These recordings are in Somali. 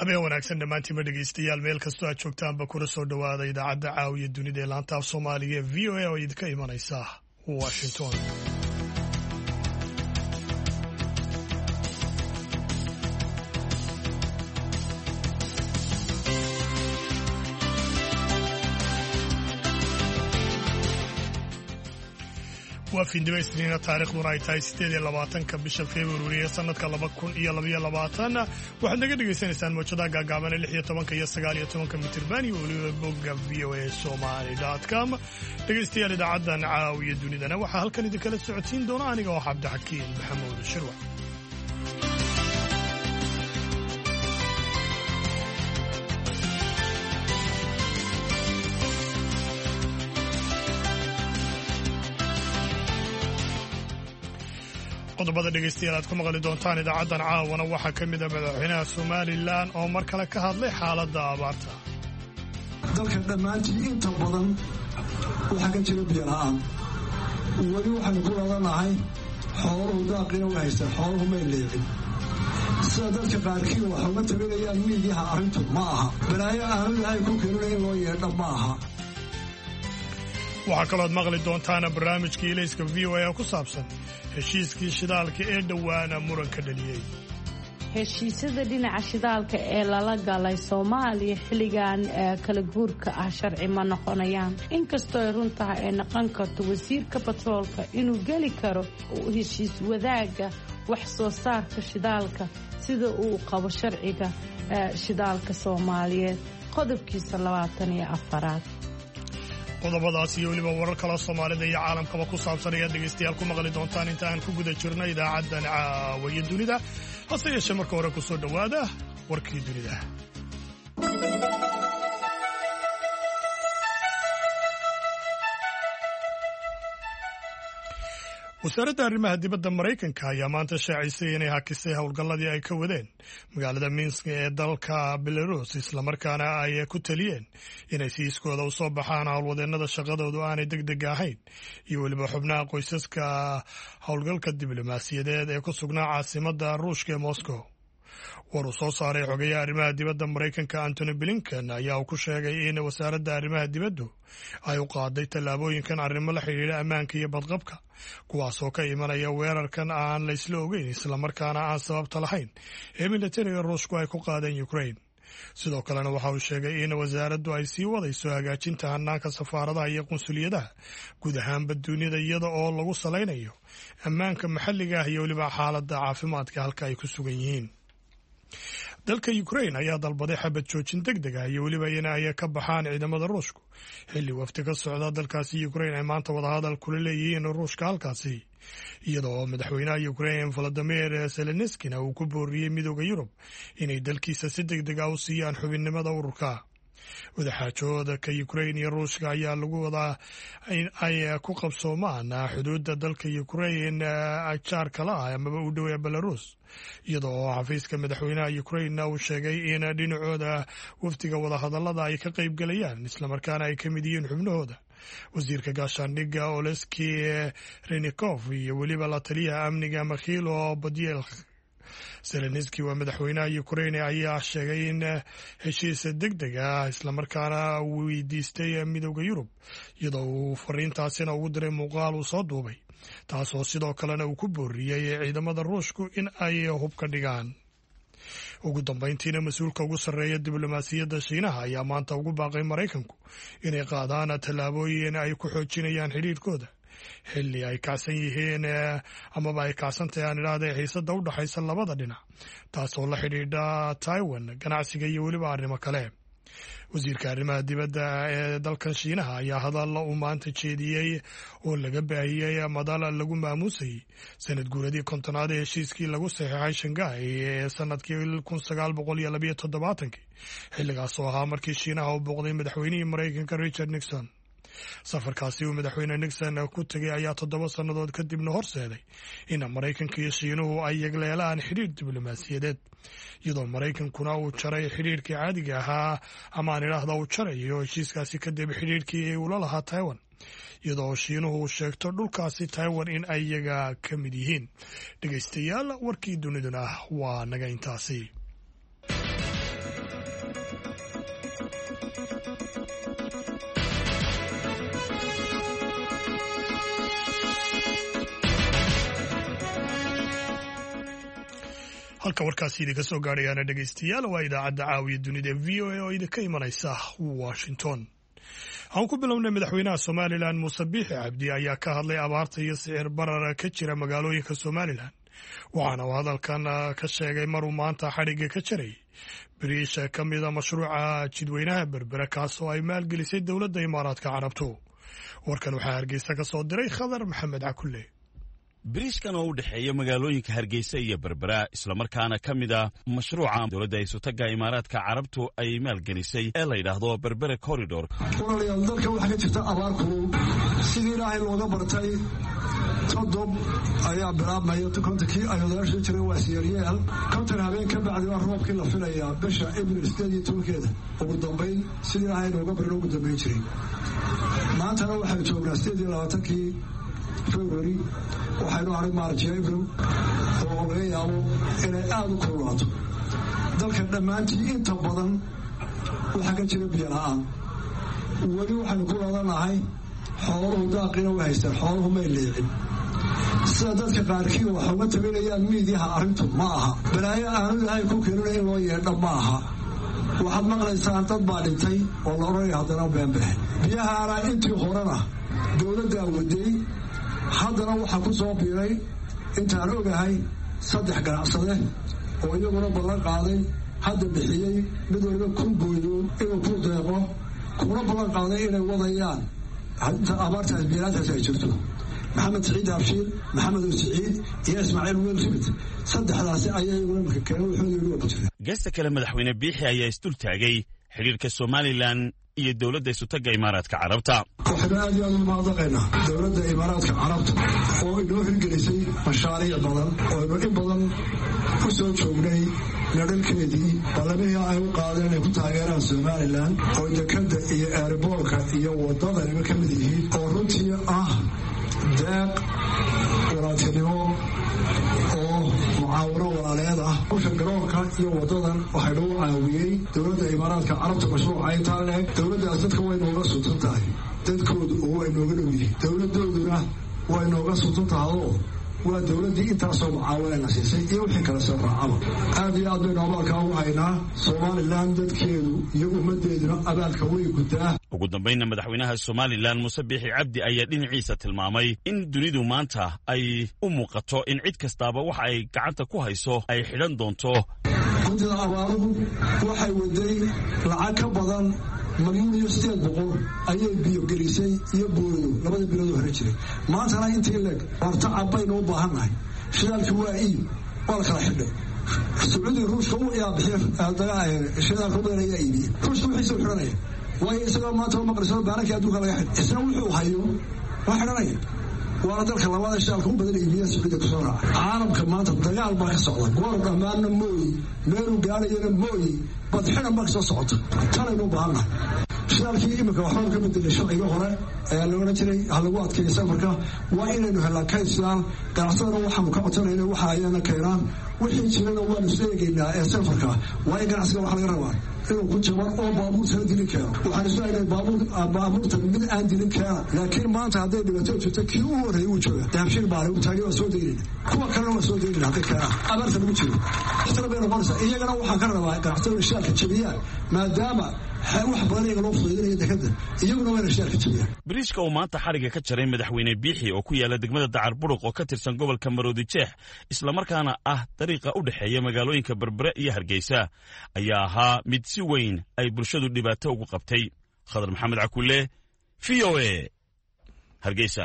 habeen wanaagsan dhammaantiinba dhegeystayaal meel kastoo aad joogtaanba kuna soo dhowaada idaacadda caawiya dunida ee laanta af soomaaliga ee v o a oo idinka imanaysa washington. waa fiidnimo isniina taariikhduna ay tahay 28 bisha February ee sanadka 2022 waxaad naga dhagaysanaysaan mowjadaha gaagaaban ee 16 iyo 19 mitirban iyo weliba bogga voasomali.com. dhegaystayaal idaacaddan caawiya dunidana waxaa halkan idinkala socodsiin doona aniga oo Cabdixakiin Maxamuud Shirwa. qodobada dhegeystayaal aad ku maqli doontaan idaacaddan caawana waxaa ka mid ah madaxweynaha Somaliland oo mar kale ka hadlay xaaladda abaarta. dalka dhammaantii inta badan waxaa ka jira biyo la'aan weli waxaanu ku ladanahay xooluhu daaqina u haysta xooluhu may leecin sida dadka qaarkii waxa uga taganayaan miidiyaha arrintu ma aha balaayo aanu ilaahay ku keenin in loo yeedha ma aha. waxaa kalooad maqli doontaana barnaamijkii ilayska v o a ku saabsan heshiiskii shidaalka ee dhowaana muranka dhaliyey. heshiisyada dhinaca shidaalka ee lala galay Soomaaliya xilligan kala guurka ah sharci ma noqonayaan inkastoo ay runtahay ay noqon karto wasiirka batroolka inuu geli karo heshiis wadaaga wax soo saarka shidaalka sida uu qabo sharciga shidaalka Soomaaliyeed qodobkiisa 24. qodobadaas iyo weliba warar kale Soomaalida iyo caalamkaba ku saabsan ayaad dhegeystayaal ku maqli doontaan inta aan ku guda jirno idaacaddan caawiya dunida. hase yeeshee marka hore ku soo dhowaada warkii dunida. wasaaradda arrimaha dibadda Maraykanka ayaa maanta shaacisay inay hakisay howlgalladii ay ka wadeen magaalada Minsk ee dalka Belarus islamarkaana ay ku taliyeen inay si iskooda u soo baxaan howlwadeennada shaqadoodu aanay degdeg ahayn iyo weliba xubnaha qoysaska howlgalka diblomaasiyadeed ee ku sugnaa caasimadda Ruushka ee Moscow. war uu soo saaray xogayaha arrimaha dibadda Maraykanka Antony Blinken ayaa ku sheegay in wasaaradda arrimaha dibaddu ay u qaaday tallaabooyinkan arrimo la xidhiidha ammaanka iyo badqabka kuwaasoo ka imanaya weerarkan aan la isla ogeyn islamarkaana aan sababta lahayn ee militariga Ruushku ay ku qaadeen Ukraine. sidoo kalena waxa uu sheegay in wasaaraddu ay sii wadayso hagaajinta hannaanka safaaradaha iyo qunsuliyadaha guud ahaanba dunida iyada oo lagu salaynayo ammaanka maxalliga ah iyo weliba xaaladda caafimaadka halka ay ku sugan yihiin. dalka Ukraine ayaa dalbaday xabad joojin degdeg ah iyo weliba in ay ka baxaan ciidamada Ruushku xilli wafdi ka socda dalkaasi Ukraine ay maanta wadahadal kula leeyihiin Ruushka halkaasi iyadoo madaxweynaha Ukraine Volodymyr Zelensky uu ku booriyay midowga Yurub inay dalkiisa si degdeg ah u siiyaan xubinnimada ururka. wadaxaajooda ka Ukraine iyo Ruushka ayaa lagu wadaa in ay ku qabsoomaan xuduudda dalka Ukraine jaarka la ah amaba u dhow ee Belarus iyadoo xafiiska madaxweynaha Ukraine uu sheegay in dhinacooda wafdiga wadahadallada ay ka qayb galayaan islamarkaana ay ka mid yihiin xubnahooda wasiirka gaashaandhigga Oleksiy Reznikov iyo weliba la taliyaha amniga Mikhailo Podolyak. Zelensky waa madaxweynaha Ukraine ayaa sheegay in heshiis degdeg ah islamarkaana uu weydiistay midowga Yurub iyadoo uu fariintaasina ugu diray muuqaal uu soo duubay taasoo sidoo kalena uu ku booriyey ciidamada Ruushku in ay hub ka dhigaan. ugu dambeyntiina mas-uulka ugu sarreeya diblomaasiyadda Shiinaha ayaa maanta ugu baaqay Maraykanku inay qaadaan tallaabooyin ay ku xoojinayaan xidhiidhkooda xilli ay kacsan yihiin amaba ay kacsantahay aan idhaahday xiisadda u dhaxaysa labada dhinac taasoo la xidhiidha Taiwan ganacsiga iyo weliba arrimo kale. wasiirka arrimaha dibadda ee dalkan Shiinaha ayaa hadalla uu maanta jeediyey oo laga baahiyey madal lagu maamuusayay sanad guuradii 50aad ee heshiiskii lagu saxeexay Shanghai ee sanadkii 1972 xilligaas oo ahaa markii Shiinaha uu booqday madaxweynihii Maraykanka Richard Nixon. safarkaasi uu madaxweyne Nixon ku tegay ayaa 7 sannadood kadibna horseeday in Maraykanka iyo Shiinuhu ay yagleelaan xidhiidh diblomaasiyadeed iyadoo Maraykankuna uu jaray xidhiidhkii caadiga ahaa ama aan idhaahdo uu jarayo heshiiskaasi kadib xidhiidhkii uu la lahaa Taiwan iyadoo Shiinuhu uu sheegto dhulkaasi Taiwan in ay iyaga ka mid yihiin. dhegaystayaal warkii duniduna waa naga intaasi. halka warkaasi idinka soo gaadhayaana dhegaystayaal waa idaacadda caawiya dunida VOA oo idinka imanaysa Washington. aan ku bilownay madaxweynaha Somaliland Muuse Biixi Cabdi ayaa ka hadlay abaarta iyo sicir barar ka jira magaalooyinka Somaliland waxaana uu hadalkan ka sheegay maruu maanta xadhigga ka jaray bariisha ka mid ah mashruuca jidweynaha berbera kaas oo ay maalgelisay dowladda Imaaraadka Carabtu. warkan waxaa Hargeysa ka soo diray Khadar Maxamed Cakulle. bariishkan oo u dhexeeya magaalooyinka Hargeysa iyo Berbera isla markaana ka mid ah mashruuca dowladda Isutaga Imaaraadka Carabtu ay maalgelisay ee la yiraahdo Berbera Corridor. walaalayaal dalka waxa ka jirta abaar kulul sidii Ilaahay looga bartay todob ayaa bilaabmaya kontakii ayadaasha jiray waa siyaariyeel kontan habeen ka bacdi waa roobkii la filayaa bisha April 18 ugu dambeyn sidii Ilaahay looga bartay ugu dambeyn jiray maantana waxaan joognaa 28kii February waxaynu arag maarjay April oo laga yaabo inay aad u kululaato dalka dhammaantii inta badan waxa ka jira biyo la'aan wali waxaan ku wadanahay xooluhu daaqina u haystaan xooluhu ma leexin sida dadka qaarkii waxa uga tabanayaan miidiyaha arrintu ma aha balaayo aanu Ilaahay ku keenay in loo yeedho ma aha waxaad maqlaysaan dad baa dhintay oo la oranay haddana beenbeen biyaha intii horena dowladda waday haddana waxaa ku soo biiray intaan ogahay 3 ganacsade oo iyaguna ballan qaaday hadda bixiyay mid waliba kun booyo inuu ku deeqo kuna ballan qaaday inay wadayaan hadda abaartaas biyaataas ay jirto Maxamed Saciid Abshir Maxamed Saciid iyo Ismaaciil Wiilfid saddexdaas ayay markaa keenay wuxuu yiri waa jirta geesta kale madaxweyne Biixi ayaa istul taagay xiriirka Somaliland iyo dowladda Isutaga Imaaraadka Carabta. waxaan aad iyo aad u mahadnaqaynaa dowladda Imaaraadka Carabta oo inoo hirgelisay mashaariic badan oo in badan ku soo joognay nadalkeedii ballamihii ay u qaadeen inay ku taageeraan Somaliland oo dekada iyo airportka iyo wadada ay ka mid yihiin oo runtii ah deeq walaaltinimo oo mucaawaro walaaleed ah kusha garoonka iyo wadadan waxay lagu caawiyey dowladda Imaaraadka Carabta mashruuc ay tahay dowladdaas dadka way nooga suutan tahay dadkoodu oo way nooga dhow yihiin dowladooduna way nooga suutan tahay waa dowladii intaasoo mucaawinayna siisay iyo wixii kala soo raacaba aad iyo aad baynu abaalka ugu haynaa Somaliland dadkeedu iyo ummadeeduna abaalka way gudaa. ugu dambeynna madaxweynaha Somaliland Muuse Biixi Cabdi ayaa dhinaciisa tilmaamay in dunidu maanta ay u muuqato in cid kastaaba waxa ay gacanta ku hayso ay xidhan doonto. guddida abaaruhu waxay waday lacag ka badan milyan iyo 800 ayay biyo gelisay iyo boodo labada bilood hore jiray maantana intii leeg warta cabayna u baahannahay shidaalka waa wala kala xidhay Sacuudi Ruushka uu yaa bixiyay shidaalka badan ayaa iibiyay Ruushka wixii soo xiranaya way isagoo maanta maqlay baanka adduunka laga xidhay isna wuxuu hayo wax xiranaya waa dalka labada shidaalka u badan iibiya Sacuudi ku soo raaca caalamka maanta dagaal baa ka socda goor dhamaana mooy meelu gaarayna mooy badxina ma soo socota talayno baahna shidaalkii imika waxaan ka bedelay sharciga hore ee loo jiray halagu adkeeyay safarka waa inaynu helaa kaysaan ganacsadana waxaan ka codsanaynaa waxa ayana keenaan wixii jirana waan isleeyaynaa ee safarka waa ganacsiga waxa laga rabaa inuu ku jaban oo baabuur soo dilin karo waxaan isleeyahay baabuurta mid aan dilin karo laakiin maanta hadday dhibato jirto kii uu horeeyay uu jooga dahabshin baa uu taagay oo soo deeyay kuwa kalena waa soo deeyay hadda kara abaarta lagu jiro ixtiraamna qorsa iyagana waxaan ka rabaa ganacsadana shaqada jabiya maadaama wax badan iyaga loo fududeeyay dekada iyaguna waa shaqada jabiya. bariishka uu maanta xariga ka jaray madaxweyne Biixi oo ku yaala degmada Dacar Buruq oo ka tirsan gobolka Maroodijeex isla markaana ah dariiqa u dhaxeeya magaalooyinka Berbera iyo Hargeysa ayaa ahaa mid si weyn ay bulshadu dhibaato ugu qabtay. Khadar Maxamed Cakulle VOA Hargeysa.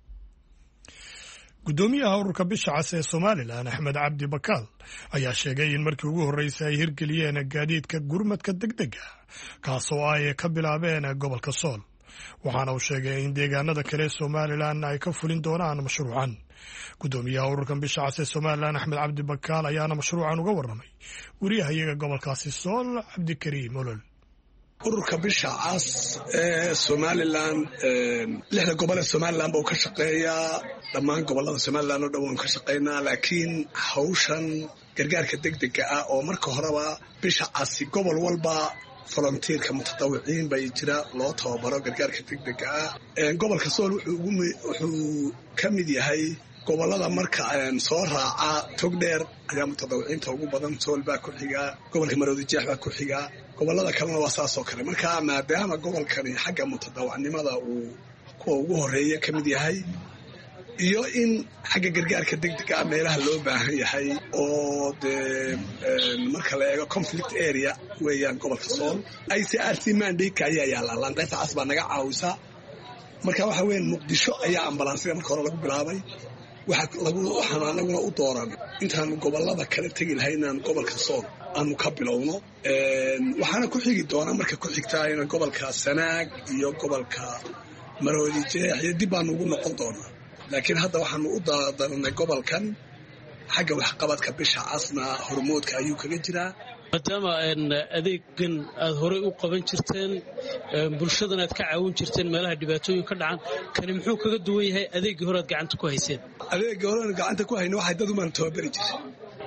gudoomiyaha ururka bisha cas ee Somaliland Axmed Cabdi Bakaal ayaa sheegay in markii ugu horeysay ay hirgeliyeen gaadiidka gurmadka degdega kaas oo ay ka bilaabeen gobolka Sool waxaana uu sheegay in deegaanada kale Somaliland ay ka fulin doonaan mashruucan. gudoomiyaha ururka bisha cas ee Somaliland Axmed Cabdi Bakaal ayaana mashruucan uga warramay wariyahayaga gobolkaasi Sool Cabdikariim Olol. ururka bisha cas ee Somaliland 6 gobol ee Somaliland buu ka shaqeeyaa dhammaan gobolada Somaliland oo dhan ka shaqeynaa laakiin hawshan gargaarka degdega ah oo marka horeba bisha cas gobol walba volunteerka mutadawiciin bay jira loo tababaro gargaarka degdega ah gobolka Sool wuxuu ka mid yahay gobolada marka soo raaca togdheer ayaa mutadawiciinta ugu badan sool baa ku xigaa gobolka maroodi jeex baa ku xigaa gobolada kalena waa saasoo kale marka maadaama gobolkani xagga mutadawacnimada uu kuwa ugu horeeya ka mid yahay iyo in xagga gargaarka degdega ah meelaha loo baahan yahay oo dee marka la eego conflict area weeyaan gobolka sool ICRC mandate ayaa yaalla laanqayrta cas baa naga caawisa marka waxa weeyaan muqdisho ayaa ambalaansiga marka hore lagu bilaabay waxaan anaguna u dooran intaanu gobolada kala tegi lahay inaan gobolka sool aanu ka bilowno waxaana ku xigi doonaa marka ku xigtaa in gobolka sanaag iyo gobolka maroodi jeex iyo dib baanu ugu noqon doonaa laakiin hadda waxaanu u daadanay gobolkan xagga waxqabadka bisha casna hormoodka ayuu kaga jiraa maadaama adeegan aad horey u qaban jirteen bulshadan aad ka caawin jirteen meelaha dhibaatooyin ka dhacan kani muxuu kaga duwan yahay adeeggii hore aad gacanta ku hayseen adeeggii hore aan gacanta ku hayno waxay dad umaan tababari jiray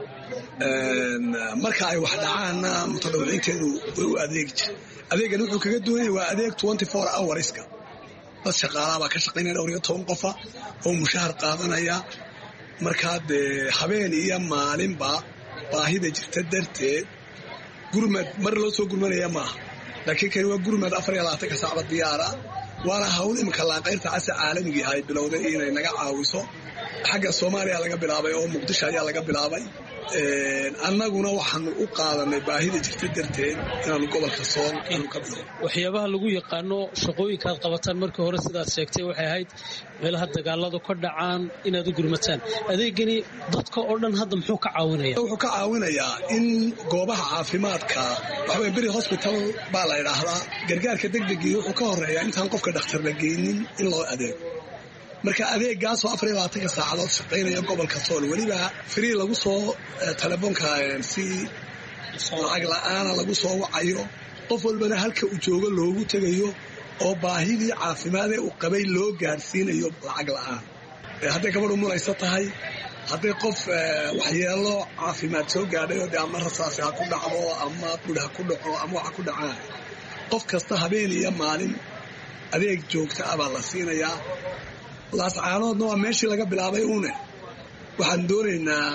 marka ay wax dhacaanna mutadawiciinteedu way u adeegi jiray adeegan wuxuu kaga duwan yahay waa adeeg 24 hourska dad shaqaalaha baa ka shaqaynaya 12 qofa oo mushahar qaadanaya markaa dee habeen iyo maalinba baahida jirta darteed gurmad mar loo soo gurmanaya maaha laakiin kani waa gurmad 24 saacba diyaara waana hawl imika laanqayrta cas caalamiga ay bilowday inay naga caawiso xagga Soomaaliya laga bilaabay oo Muqdisho ayaa laga bilaabay annaguna waxaanu u qaadanay baahida jirta darteed inaanu gobolka sool aanu ka bilowno waxyaabaha lagu yaqaano shaqooyinka aad qabataan markii hore sidaad sheegtay waxay ahayd meelaha dagaaladu ka dhacaan inaad u gurmataan adeegani dadka oo dhan hadda muxuu ka caawinayaa wuxuu ka caawinayaa in goobaha caafimaadka waxa weeye beri hospital baa la yiraahdaa gargaarka degdegii wuxuu ka horeeyaa intaan qofka dhakhtar la geynin in loo adeego marka adeegaas oo 24 saacadood shaqaynaya gobolka sool waliba free lagu soo telefoonka si lacag la'aan lagu soo wacayo qof walbana halka uu joogo loogu tagayo oo baahidii caafimaad ee uu qabay loo gaarsiinayo lacag la'aan hadday gabadhu mulaysa tahay hadday qof waxyeelo caafimaad soo gaadhay oo ama rasaasi ha ku dhacdo ama budha ku dhaco ama waxa ku dhacaan qof kasta habeen iyo maalin adeeg joogta ah baa la siinayaa laascaanoodna waa meeshii laga bilaabay uune waxaan doonaynaa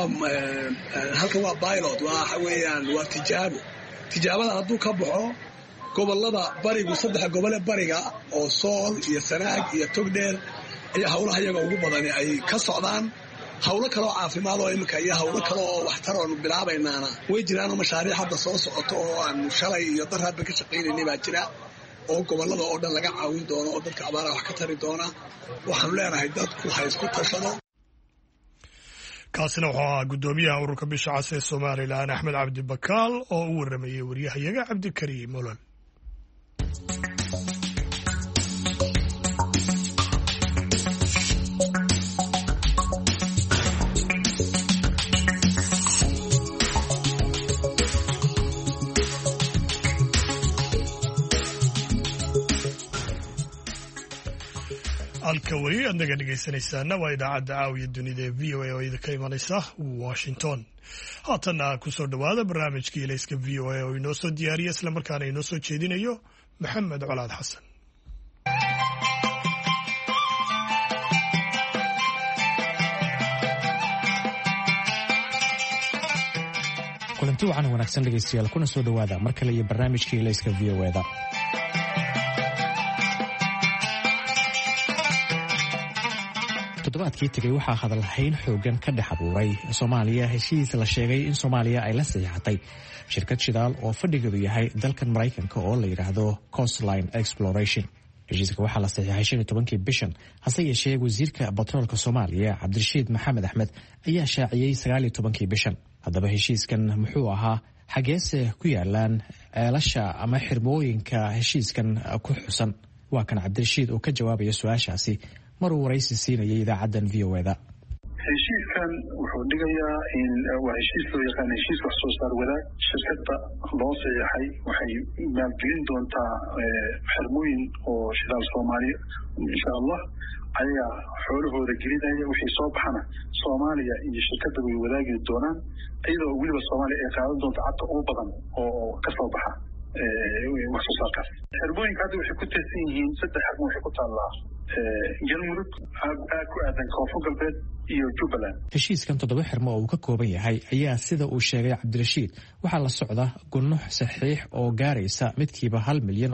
halkan waa pilot waxa weeyaan waa tijaabada hadduu ka baxo gobolada barigu 3 gobole bariga oo sool iyo sanaag iyo togdheer ayaa hawlaha iyaga ugu badani ay ka socdaan hawlo kale oo caafimaad oo imika iyo hawlo kale oo waxtar oo bilaabaynaana way jiraan mashaariic hadda soo socoto oo aan shalay iyo daraadba ka shaqaynaynay baa jira oo gobolada oo dhan laga caawin doono oo dadka abaaraha wax ka tari doona waxaan leenahay dadku ha isku tashado kaasina wuxuu ahaa guddoomiyaha ururka bisha cas ee Soomaaliland Axmed Cabdi Bakaal oo u waramayay wariyahayaga Cabdikariim Molol halka weli aad naga dhegaysanaysaana waa idaacadda caawiya dunida ee VOA oo idinka imanaysa Washington haatana ku soo dhawaada barnaamijkii ilayska VOA oo inoo soo diyaariya islamarkaana inoo soo jeedinayo Maxamed Colaad Xasan kulanti wacan wanaagsan dhegaystayaal kuna soo dhawaada mar kale iyo barnaamijkii ilayska VOA-da toddobaadkii tegay waxaa hadalhayn xoogan ka dhex abuuray Soomaaliya heshiis la sheegay in Soomaaliya ay la saxiixatay shirkad shidaal oo fadhigeedu yahay dalkan Mareykanka oo la yiraahdo Coastline Exploration. heshiiska waxaa la saxiixay 15kii bishan hase yeeshee wasiirka batroolka Soomaaliya Cabdirashiid Maxamed Axmed ayaa shaaciyay 19kii bishan. haddaba heshiiskan muxuu ahaa xageese ku yaalaan ceelasha ama xirmooyinka heshiiskan ku xusan waa kan Cabdirashiid oo ka jawaabaya su'aashaasi maruu waraysi siinayay idaacaddan VOA-da heshiiskan wuxuu dhigayaa in waa heshiis loo yaqaan heshiis wax soo saar wadaag shirkadda loo saxiixay waxay maalgelin doontaa xirmooyin oo shidaal Soomaaliya insha Allah ayaa xoolahooda gelinaya wixii soo baxana Soomaaliya iyo shirkadda way wadaagi doonaan iyadoo weliba Soomaaliya ay qaadan doonto cadda ugu badan oo ka soo baxa wax soo saarkaas xirmooyinka hadda waxay ku tirsan yihiin 3 xirmo waxay ku taallaa galmudug ku aadan koonfur galbeed iyo jubbaland. heshiiskan 7 xirmo oo uu ka kooban yahay ayaa sida uu sheegay cabdirashiid waxaa la socda gunux saxiix oo gaaraysa midkiiba $1 milyan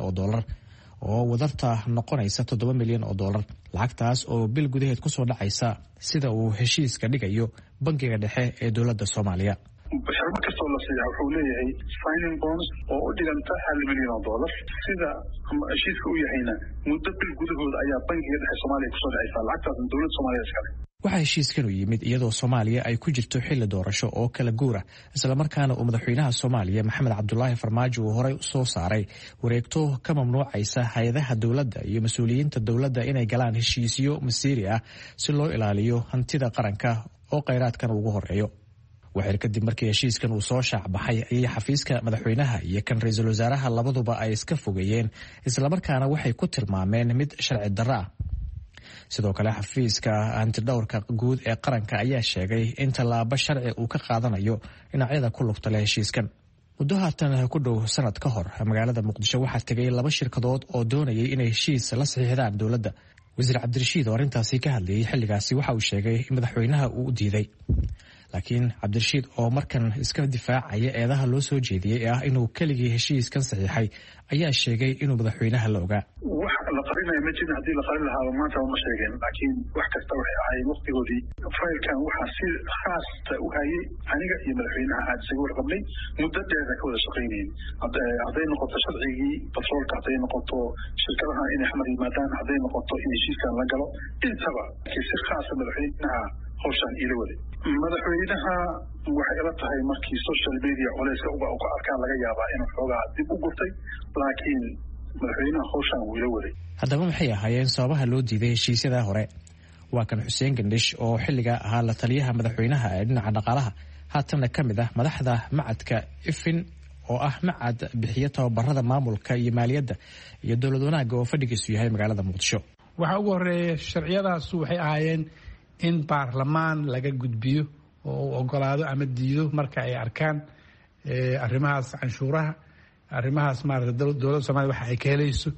oo wadarta noqonaysa $7 milyan lacagtaas oo bil gudaheed kusoo dhacaysa sida uu heshiiska dhigayo bangiga dhexe ee dowladda Soomaaliya. xirmo kastoo la siiyaa wuxuu leeyahay signing bonus oo u dhiganta $1 milyan sida heshiiska u yahayna muddo bil gudahooda ayaa bangiga dhexe Soomaaliya kusoo dhacaysa lacagtaas dowladda Soomaaliya iskale. waxaa heshiiskan u yimid iyadoo Soomaaliya ay ku jirto xilli doorasho oo kala guura isla markaana uu madaxweynaha Soomaaliya Maxamed Cabdullaahi Farmaajo uu horey u soo saaray wareegto ka mamnuucaysa hay'adaha dowladda iyo mas'uuliyiinta dowladda inay galaan heshiisyo masiiri ah si loo ilaaliyo hantida qaranka oo kheyraadkan ugu horeeyo. waxay kadib markii heshiiskan uu soo shaac baxay ayay xafiiska madaxweynaha iyo kan ra'iisul wasaaraha labaduba ay iska fogeeyeen isla markaana waxay ku tilmaameen mid sharci darro ah. sidoo kale xafiiska antidhowrka guud ee qaranka ayaa sheegay in tallaabo sharci uu ka qaadanayo dhinacyada ku lugta leh heshiiskan. muddo haatan ku dhow sanad ka hor magaalada Muqdisho waxaa tegay 2 shirkadood oo doonayay inay heshiis la saxiixdaan dowladda. wasiir Cabdirashiid oo arrintaasi ka hadlayay xilligaasi waxa uu sheegay in madaxweynaha uu u diiday. laakiin Cabdirashiid oo markan iska difaacaya eedaha loo soo jeediyay ah inuu keligii heshiiskan saxiixay ayaa sheegay inuu madaxweynaha la ogaa. wax la qarinayo ma jirin haddii la qarin lahaa maanta ma sheegeen laakiin wax kasta waxay ahayd waqtigoodii faylkan waxaa si khaasta u hayay aniga iyo madaxweynaha aad isaga warqabnay muddo dheer ka wada shaqaynayeen hadday noqoto sharcigii batroolka hadday noqoto shirkadaha inay xamar yimaadaan hadday noqoto in heshiiskan la galo intaba si khaasa madaxweynaha howshaan ila waday. madaxweynaha waxay ila tahay markii social media culayska uga arkaan laga yaabaa inuu xoogaa dib u gurtay laakiin madaxweynaha howshaan wuu ila waday. haddaba maxay ahaayeen sababaha loo diiday heshiisyada hore? waa kan Xuseen Gandhish oo xilliga ahaa la taliyaha madaxweynaha ee dhinaca dhaqaalaha haatana ka mid ah madaxda macadka IFIN oo ah macad bixiya tababarada maamulka iyo maaliyadda iyo dowlad wanaagga oo fadhigiisu yahay magaalada Muqdisho. waxa ugu horeeya sharciyadaas waxay ahaayeen in baarlamaan laga gudbiyo oo uu ogolaado ama diido marka ay arkaan arrimahaas canshuuraha arrimahaas maaragtay dowladda Soomaaliya waxa ay ka helayso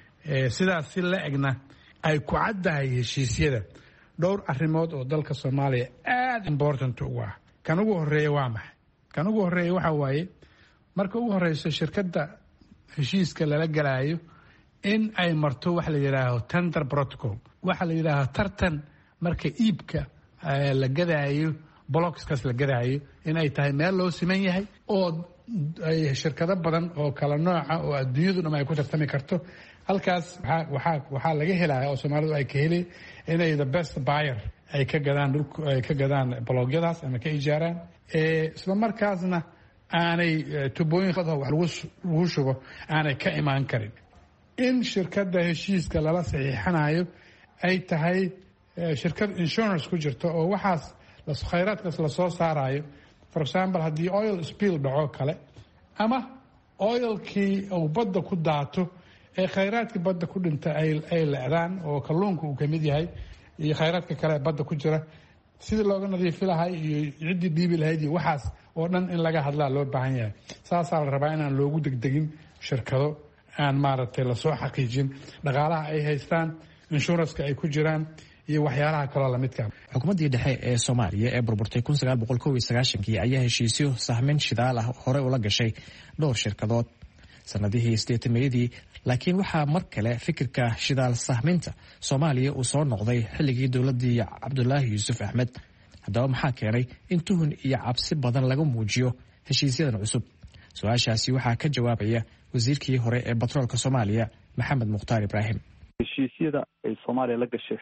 sidaas si la egna ay ku caddahay heshiisyada dhowr arrimood oo dalka Soomaaliya aad important ugu ah. kan ugu horeeya waa maxay? kan ugu horeeya waxa waaye marka ugu horeyso shirkadda heshiiska lala galaayo in ay marto wax la yiraahdo tender protocol, waxa la yiraahdo tartan marka iibka la gadaayo blockskaas la gadaayo in ay tahay meel loo siman yahay oo ay shirkado badan oo kala nooca oo adduunyadu dhan ay ku tartami karto. halkaas waxaa laga helaya oo Soomaalidu ay ka heli inay the best buyer ay ka gadaan ay ka gadaan blockyadaas ama ka ijaaraan isla markaasna aanay tubooyin qadho wax lagu shubo aanay ka imaan karin. in shirkadda heshiiska lala saxiixanayo ay tahay shirkad insurance ku jirto oo waxaas khayraadkaas la soo saarayo. for example haddii oil spill dhaco kale ama oilkii uu badda ku daato ee khayraadkii badda ku dhinta ay leedaan oo kalluunka uu ka mid yahay iyo khayraadka kale ee badda ku jira sidii looga nadiifi lahay iyo ciddii dhiibi lahayd iyo waxaas oo dhan in laga hadlaa loo baahan yahay. saasaa la rabaa inaan loogu degdegin shirkado aan maaragtay lasoo xaqiijin dhaqaalaha ay haystaan insuranska ay ku jiraan iyo waxyaalaha kaloo lamidka. xukuumaddii dhexe ee Soomaaliya ee burburtay 1991 ayaa heshiisyo sahmin shidaal ah hore ula gashay dhowr shirkadood sanadihii 80-meedii. laakiin waxaa mar kale fikirka shidaal sahminta Soomaaliya uu soo noqday xilligii dowladii Cabdullaahi Yuusuf Axmed. haddaba maxaa keenay in tuhun iyo cabsi badan laga muujiyo heshiisyadan cusub? su-aashaasi waxaa ka jawaabaya wasiirkii hore ee batroolka Soomaaliya Maxamed Mukhtaar Ibraahim. heshiisyada ay Soomaaliya la gashay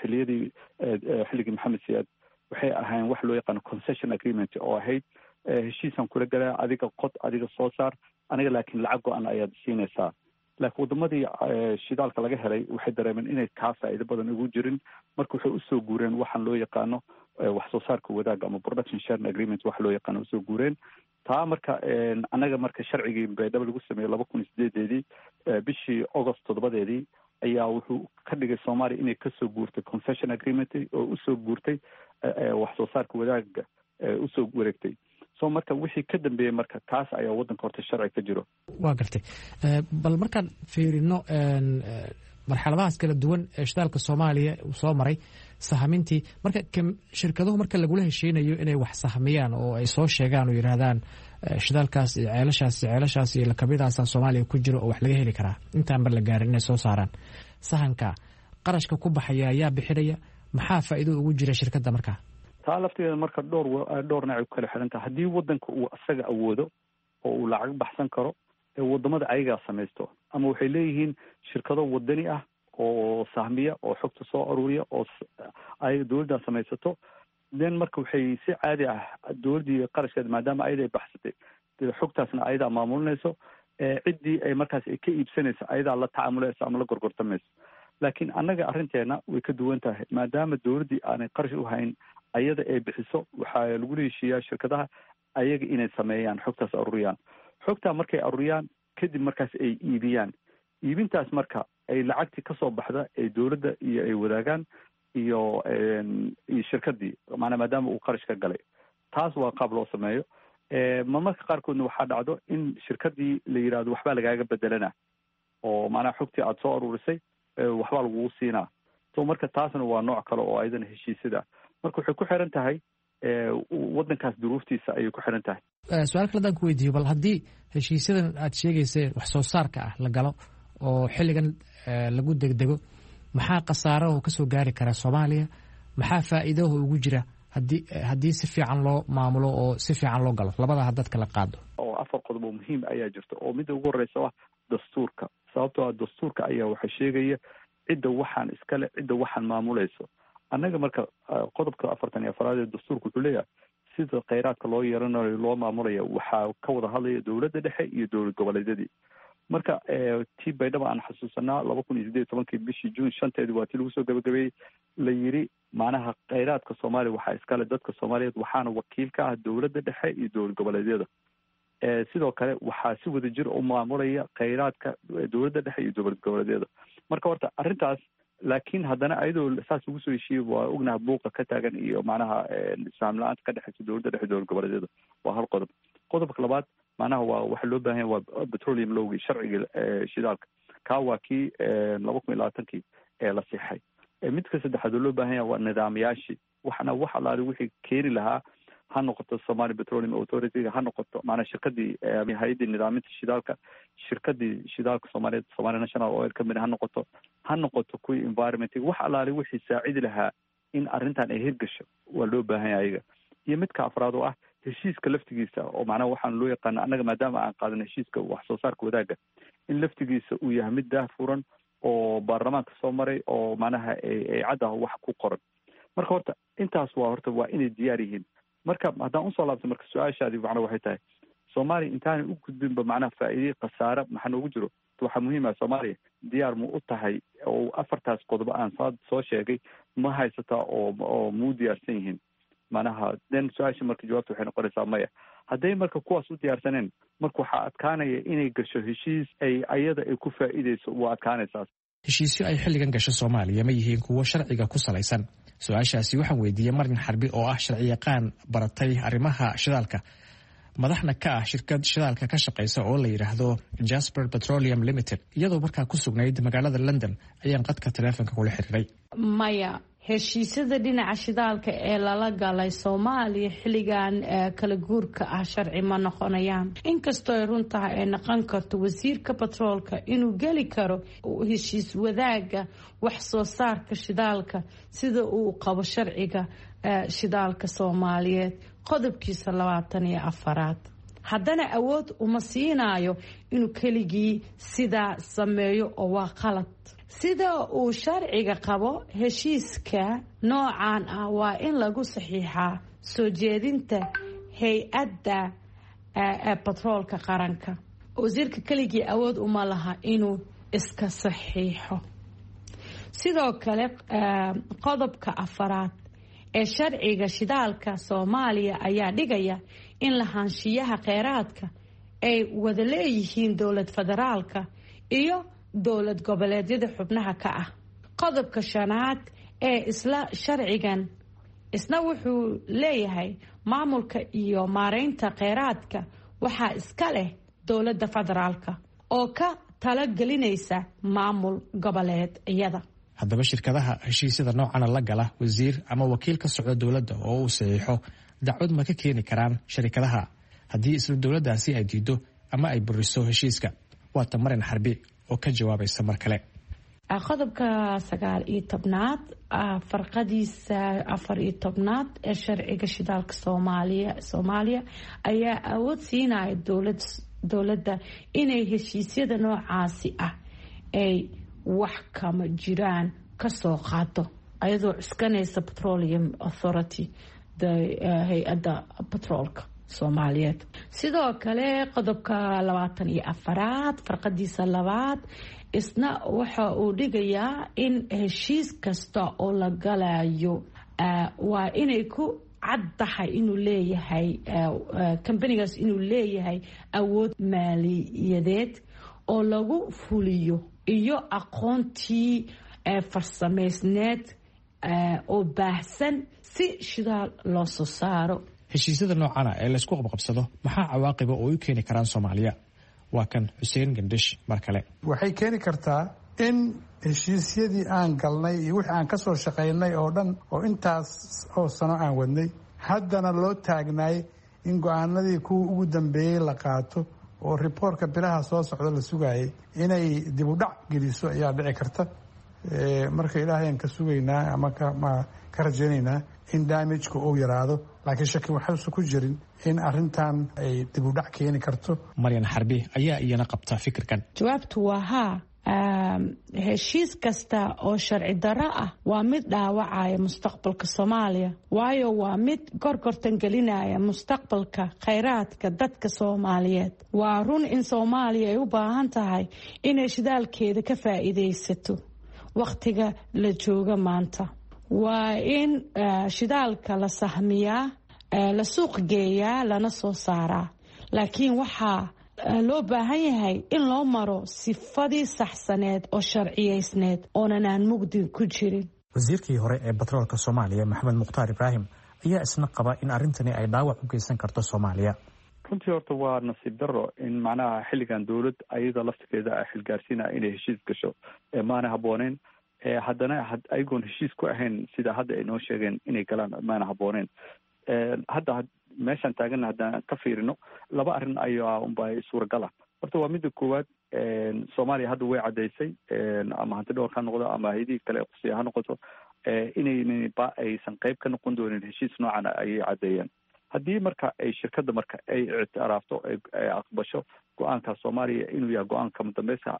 xilligii Maxamed Siyaad waxay ahaayeen wax loo yaqaan concession agreement oo ahayd heshiisan kula galaa adiga qod adiga soo saar aniga laakiin lacag go-an ayaad siinaysaa. laakiin wadamadii shidaalka laga helay waxay dareemeen inay kaa faa'iido badan ugu jirin marka waxay usoo guureen waxaan loo yaqaano wax soo saarka wadaaga ama production sharing agreement wax loo yaqaano usoo guureen. taa marka anaga marka sharcigii baydhabo lagu sameeyey 2008 bishii August 7 ayaa wuxuu ka dhigay Soomaaliya inay kasoo guurtay concession agreement oo usoo guurtay wax soo saarka wadaaga usoo wareegtay. soo marka wixii ka dambeeyay marka taas ayaa wadanka horta sharci ka jiro. waa gartay bal markaan fiirino marxaladahaas kala duwan ee shidaalka soomaaliya uu soo maray sahamintii marka shirkaduhu marka lagula heshiinayo inay wax sahmiyaan oo ay soo sheegaan oo yidhaahdaan shidaalkaas iyo ceelashaas iyo lakabidaasaa soomaaliya ku jiro oo wax laga heli karaa intaanba la gaarin inay soo saaraan sahanka qarashka ku baxaya ayaa bixinaya maxaa faa'iido ugu jira shirkadda markaa taa lafteeda marka dhowr nooc ku kala xiran tahay haddii wadanka uu asaga awoodo oo uu lacag baxsan karo ee wadamada ayagaa samaysto ama waxay leeyihiin shirkado wadani ah oo sahmiya oo xogta soo aruuriya oo ay dowladdan samaysato then marka waxay si caadi ah dowladdii qarashkeeda maadaama ayada ay baxsatay xogtaasna ayadaa maamulinayso ciddii ay markaas ay ka iibsanayso ayadaa la tacaamulayso ama la gorgortamayso laakiin annaga arrinteena way ka duwan tahay maadaama dowladdii aanay qarash u hayn ayada ay bixiso waxaa lagula heshiiyaa shirkadaha ayaga inay sameeyaan xogtaas aruuriyaan xogtaa markay aruuriyaan kadib markaas ay iibiyaan iibintaas marka ay lacagtii kasoo baxda ay dowladda iyo ay wadaagaan iyo shirkadii maadaama uu qarash ka galay taas waa qaab loo sameeyo marmarka qaarkoodna waxaa dhacdo in shirkadii la yidhahdo waxbaa lagaaga bedelana oo macnaha xogtii aada soo aruurisay waxbaa lagugu siinaa so marka taasna waa nooc kale oo ayadana heshiisyada marka waxay ku xiran tahay wadankaas duruuftiisa ayay ku xiran tahay su-aal kale adaan ku weydiiyo bal haddii heshiisyadan aad sheegayseen wax soo saarka ah la galo oo xilligan lagu degdego maxaa khasaaraho kasoo gaari kara soomaaliya maxaa faa'iidaho ugu jira haddii si fiican loo maamulo oo si fiican loo galo labadaha dadka la qaado oo 4 qodob oo muhiim ayaa jirta oo midda ugu horeysa ah dastuurka sababtoo ah dastuurka ayaa waxa sheegaya cidda waxaan iskale cidda waxaan maamulayso annaga marka qodobka 44 ee dastuurka wuxuu leeyahay sida kheyraadka loo yeelanayo loo maamulayo waxaa ka wada hadlaya dowladda dhexe iyo dowlad goboleedyadii marka tii baydhaba aan xasuusanaa 2018 bishii June 5 waa tii lagu soo gabagabeeyey la yiri macnaha kheyraadka Soomaaliya waxaa iskale dadka Soomaaliyeed waxaana wakiil ka ah dowladda dhexe iyo dowlad goboleedyada sidoo kale waxaa si wada jir u maamulaya kheyraadka dowladda dhexe iyo dowlad goboleedyada marka horta arrintaas laakiin haddana ayadoo saas ugu soo heshiiyey waa ognaha buuqa ka taagan iyo macnaha isfaam la-aanta ka dhexeysa dowladda dhexe dowlad goboleedyada waa hal qodob qodobka labaad macnaha waa waxa loo baahan yahay waa petroleum lowgii sharciga shidaalka kaa waa kii 2020 ee la siixay midka saddexaad oo loo baahan yahay waa nidaamyaashii waxna wax alaali wixii keeni lahaa ha noqoto Somali Petroleum Authority ha noqoto macnaha shirkadii hay'adii nidaaminta shidaalka shirkadii shidaalka Soomaaliyeed Somali National Oil Company ha noqoto kuwii environment wax alaali wixii saacidi lahaa in arrintan ay hirgasho waa loo baahan yahay ayaga iyo midka afraad oo ah heshiiska laftigiisa oo macnaha waxaan loo yaqaan annaga maadaama aan qaadan heshiiska wax soo saarka wadaaga in laftigiisa uu yahay mid daahfuran oo baarlamaanka soo maray oo macnaha ay caddaha wax ku qoran marka horta intaas waa inay diyaar yihiin marka haddaan usoo laabto marka su-aashaadii macnaha waxay tahay Soomaaliya intaanay u gudbinba macnaha faa'iido khasaare maxaa noogu jiro waxaa muhiim ah Soomaaliya diyaar mu u tahay oo 4taas qodob aan soo sheegay ma haysataa oo muu diyaarsan yihiin macnaha den su-aasha marka jawaabta waxay noqonaysaa maya hadday marka kuwaas u diyaarsaneen marka waxaa adkaanaya inay gasho heshiis ay ayada ay ku faa'iideyso waa adkaanaysaa heshiisyo ay xilligan gasho Soomaaliya ma yihiin kuwo sharciga ku salaysan su-aashaasi waxaan weydiiyey Marin Xarbi oo ah sharci yaqaan baratay arrimaha shidaalka madaxna ka ah shirkad shidaalka ka shaqeysa oo la yiraahdo Jasper Petroleum Limited iyadoo markaa ku sugnayd magaalada London ayaan qadka taleefanka kula xiriiray maya heshiisyada dhinaca shidaalka ee lala galay Soomaaliya xilligan kala guurka ah sharci ma noqonayaan inkastoo ay runtahay ay noqon karto wasiirka petroolka inuu geli karo heshiis wadaaga wax soo saarka shidaalka sida uu qabo sharciga shidaalka Soomaaliyeed qodobkiisa 24 haddana awood uma siinayo inuu keligii sidaa sameeyo oo waa qalad sida uu sharciga qabo heshiiska noocan ah waa in lagu saxiixaa soo jeedinta hay-adda petroolka qaranka wasiirka keligii awood uma laha inuu iska saxiixo sidoo kale qodobka 4 ee sharciga shidaalka Soomaaliya ayaa dhigaya in lahaanshiyaha kheyraadka ay wada leeyihiin dowlad federaalka iyo dowlad goboleedyada xubnaha ka ah qodobka 5 ee isla sharcigan isna wuxuu leeyahay maamulka iyo maareynta kheyraadka waxaa iska leh dowladda federaalka oo ka talagelinaysa maamul goboleed iyada. haddaba shirkadaha heshiisyada noocana la gala wasiir ama wakiil ka socda dowladda oo uu saxiixo dacwad ma ka keeni karaan sharikadaha haddii isla dowladdaasi ay diido ama ay buriso heshiiska? waata Marin Xarbi oo ka jawaabaysa mar kale. qodobka 19 farqadiisa 14 ee sharciga shidaalka Soomaaliya ayaa awood siinaya dowladda inay heshiisyada noocaasi ah ay wax kama jiraan ka soo qaato ayadoo cuskanaysa Petroleum Authority hay-adda petroolka Soomaaliyeed. sidoo kale qodobka 24 farqadiisa 2 isna waxa uu dhigayaa in heshiis kasta oo la galayo waa inay ku caddahay inuu leeyahay companigaas inuu leeyahay awood maaliyadeed oo lagu fuliyo iyo aqoontii farsamaysneed oo baahsan si shidaal loo soo saaro. heshiisyada noocana ee laysku qabqabsado maxaa cawaaqiba oo u keeni karaan Soomaaliya? waa kan Xuseen Gandish mar kale. waxay keeni kartaa in heshiisyadii aan galnay iyo wixii aan ka soo shaqaynay oo dhan oo intaas oo sano aan wadnay haddana loo taagnaay in go'aanadii kuwa ugu dambeeyey la qaato oo riboortka bilaha soo socda la sugayay inay dib u dhac geliso ayaa dhici karta. marka ilaahay aan ka sugaynaa ama ka rajaynaynaa in damageka uu yaraado, laakiin shaki waxaysan ku jirin in arrintan ay dib u dhac keeni karto. Marin Xarbi ayaa iyana qabta fikirkan. jawaabtu waa haa. heshiis kasta oo sharci darro ah waa mid dhaawacaya mustaqbalka Soomaaliya, waayo waa mid gorgortan gelinaya mustaqbalka khayraadka dadka Soomaaliyeed. waa run in Soomaaliya ay u baahan tahay inay shidaalkeeda ka faa'iidaysato waqtiga la jooga maanta. waa in shidaalka la sahmiyaa, la suuq geeyaa, lana soo saaraa, laakiin waxaa loo baahan yahay in loo maro sifadii saxsaneed oo sharciyeysneed oonan aan mugdi ku jirin. wasiirkii hore ee batroolka Soomaaliya Maxamed Mukhtaar Ibraahim ayaa isna qaba in arrintani ay dhaawac u geysan karto Soomaaliya. runtii horta waa nasiib darro in macnaha xilligan dowlad ayada laftigeeda xilgaarsiinaya inay heshiis gasho maana habooneen. haddana ayagoon heshiis ku ahayn sida hadda ay noo sheegeen inay galaan maana habooneen. hadda meeshaan taaganna haddaan ka fiirino laba arrin ayaa unba suuragala. horta waa midda koowaad, Soomaaliya hadda way caddaysay ama hanti dhowr ha noqdo ama hayadihii kale qusiya ha noqoto inaynba aysan qayb ka noqon doonin heshiis noocan ayay caddeeyeen. haddii marka ay shirkadda marka ay ictiraafto ay aqbasho go-aanka Soomaaliya inuu yahay go-aanka madambeysa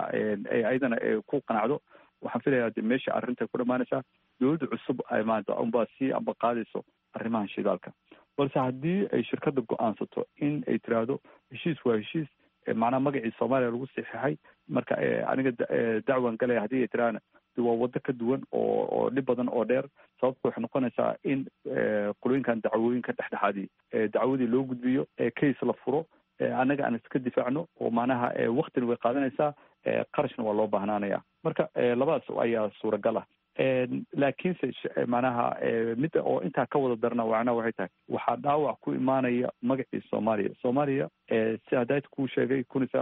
ayadana ku qanacdo, waxaan filayaa de meesha arrinta ku dhamaanaysaa dowladda cusub ay maanta unbaa sii amba qaadayso arrimahan shidaalka. balse haddii ay shirkadda go-aansato in ay tiraahdo heshiis waa heshiis, macnaha magacii Soomaaliya lagu saxiixay, marka aniga dacwan galaya haddii ay tiraahna waa waddo ka duwan oo dhib badan oo dheer. sababta waxay noqonaysaa in qolooyinkan dacwooyinka dhexdhexaadii dacwadii loo gudbiyo, case la furo, annaga aan iska difaacno oo macnaha waktina way qaadanaysaa, qarashna waa loo baahnaanaya. marka labadaas ayaa suuragal ah. laakiinse macnaha midda oo intaa ka wada darna macnaha waxay tahay waxaa dhaawac ku imaanaya magacii Soomaaliya si hadayt kuu sheegay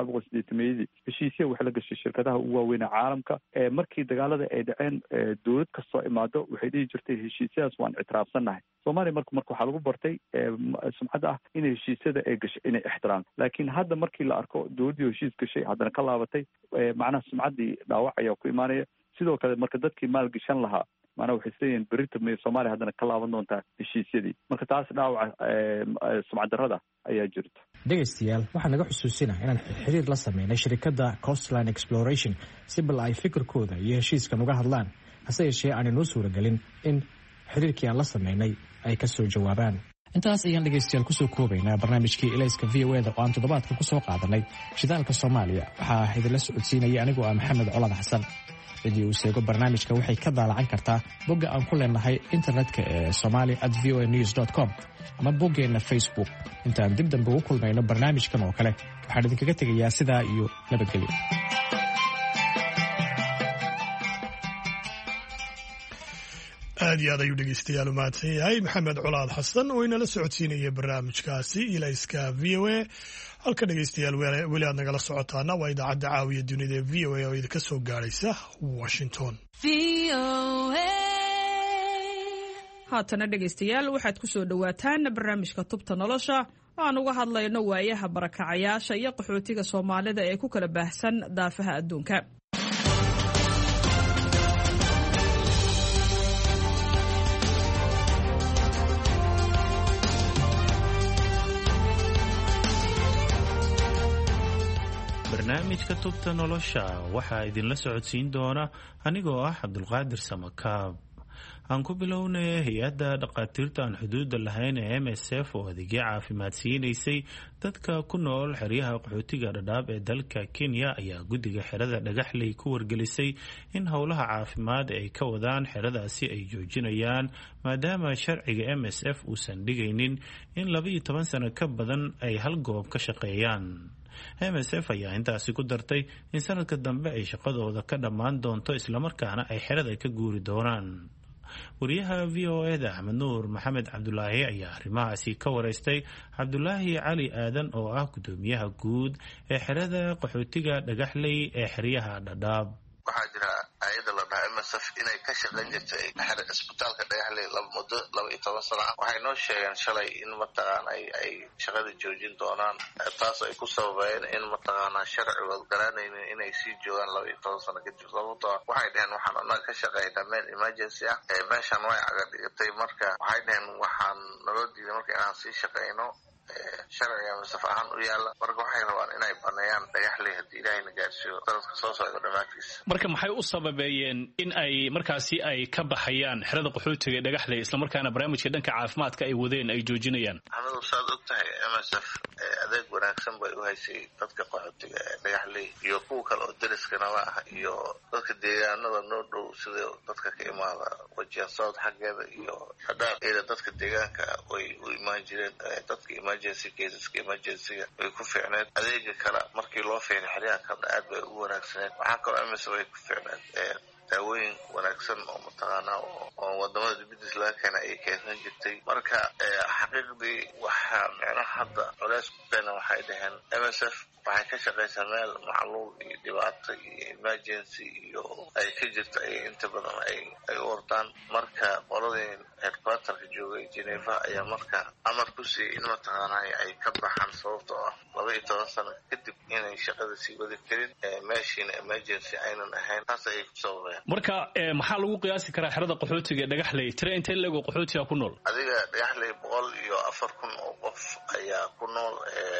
1980 heshiisya waxay la gashay shirkadaha ugu waaweyn caalamka. markii dagaalada ay dhaceen dowlad kastoo imaado waxay dhihi jirtay heshiisyadaas waan ictiraafsannahay. Soomaaliya marka waxaa lagu bartay sumcad ah in heshiisyada ay gashay inay ixtiraam, laakiin hadda markii la arko dowladdii heshiis gashay haddana ka laabatay, macnaha sumcaddii dhaawac ayaa ku imaanaya. sidoo kale marka dadkii maal gashan lahaa maanaa waxay isleeyihiin berita may Soomaaliya haddana ka laaban doontaa heshiisyadii. marka taas dhaawaca sumcad darrada ayaa jirta. dhegaystayaal waxaa naga xusuusinaa inaan xiriir la sameynay shirkadda Coastline Exploration si bal ay fikirkooda iyo heshiiskan uga hadlaan, hase yeeshee aan inoo suuragelin in xiriirkii aan la sameynay ay ka soo jawaabaan. intaas ayaan dhegaystayaal kusoo koobaynaa barnaamijkii Ilayska VOA-da oo aan toddobaadka kusoo qaadanay shidaalka Soomaaliya. waxaa idinla socodsiinaya anigoo ah Maxamed Colad Xasan. cidii uu sheego barnaamijka waxay ka daalacan kartaa bogga aan ku leenahay internetka ee somali@voanews.com ama boggeenna Facebook. intaan dib dambe ugu kulmayno barnaamijkan oo kale waxaan idinkaga tegayaa sidaa iyo nabadgelyo. aad iyo aad ayuu dhegeystayaal u mahadsan yahay Maxamed Colaad Xasan oo inala socodsiinaya barnaamijkaasi Ilayska VOA. halka dhegeystayaal weli aad nagala socotaana waa idaacadda caawiya dunida ee v o a oo idinka soo gaadhaysa washington. haatana dhegaystayaal waxaad ku soo dhowaataan barnaamijka tubta nolosha oo aan uga hadlayno waayaha barakacayaasha iyo qaxootiga soomaalida ee ku kala baahsan daafaha adduunka. barnaamijka tubta nolosha waxaa idinla socodsiin doona anigoo ah cabdulqaadir samakaab. aan ku bilownay hay-adda dhaqaatiirta aan xuduudda lahayn ee MSF oo adeegyo caafimaad siinaysay dadka ku nool xeryaha qaxootiga dhadhaab ee dalka Kenya ayaa guddiga xerada dhagaxley ku wargelisay in howlaha caafimaad ay ka wadaan xeradaasi ay joojinayaan maadaama sharciga MSF uusan dhigaynin in 12 sano ka badan ay hal goob ka shaqeeyaan. MSF ayaa intaasi ku dartay in sanadka dambe ay shaqadooda ka dhammaan doonto islamarkaana ay xerada ka guuri doonaan. wariyaha VOA-da Axmed Nuur Maxamed Cabdulaahi ayaa arrimahaasi ka wareystay Cabdulaahi Cali Aadan oo ah gudoomiyaha guud ee xerada qaxootiga dhagaxley ee xeryaha Dhadhaab. waxaa jira hay'adda la dhahaa MSF inay ka shaqayn jirtay isbitaalka dhagaxley muddo 12 sano ah. waxay noo sheegeen shalay in mataqaan ay shaqada joojin doonaan, taas ay ku sababayeen in mataqaan sharcigood garanaynin inay sii joogaan 12 sano kadib. sababtoo waxay dhaheen waxaan anaga ka shaqaynaa meel emergency ah, meeshan way caga dhigatay, marka waxay dhaheen waxaan naloo diiday marka inaan sii shaqayno sharciga MSF ahaan u yaala. marka waxay rabaan inay baneeyaan dhagaxley haddii ilaahayna gaarsiiyo sanadka soo socda dhammaadkiisa. marka maxay u sababeeyeen in ay markaasi ay ka baxayaan xerada qaxootiga ee dhagaxley islamarkaana barnaamijka dhanka caafimaadka ay wadeen ay joojinayaan? Axmedu, saad og tahay MSF adeeg wanaagsan bay u haysay dadka qaxootiga ee dhagaxley iyo kuwa kale oo deriska nala ah iyo dadka deegaanada noo dhow sida dadka ka imaada wajihan south xaggeeda iyo Dhadhaab ila dadka deegaanka way u imaan jireen. dadka emergency caseska emergencyga way ku fiicneed. adeega kale markii loo fiiriyo xeryaha kale aad bay ugu wanaagsaneed. waxaa kaloo MSF ay ku fiicneed daawooyin wanaagsan oo mataqaanaa oo wadamada dibadiisa laga keena ay keensan jirtay. marka xaqiiqdii waxaa micnaha hadda culays ku keena waxay dhaheen MSF waxay ka shaqaysaa meel macluul iyo dhibaato iyo emergency iyo ay ka jirto ay inta badan ay u ordaan. marka qoladii headquarterka joogay Geneva ayaa marka amar ku siiyey in mataqaanaa ay ka baxaan sababtoo ah 12 sano kadib inay shaqada sii wadi karin meeshiina emergency aynan ahayn. taas ayay ku sababeen. marka maxaa lagu qiyaasi karaa xerada qaxootiga ee dhagaxley tire intee leego qaxootiga ku nool? adiga dhagaxley 104,000 oo qof ayaa ku nool.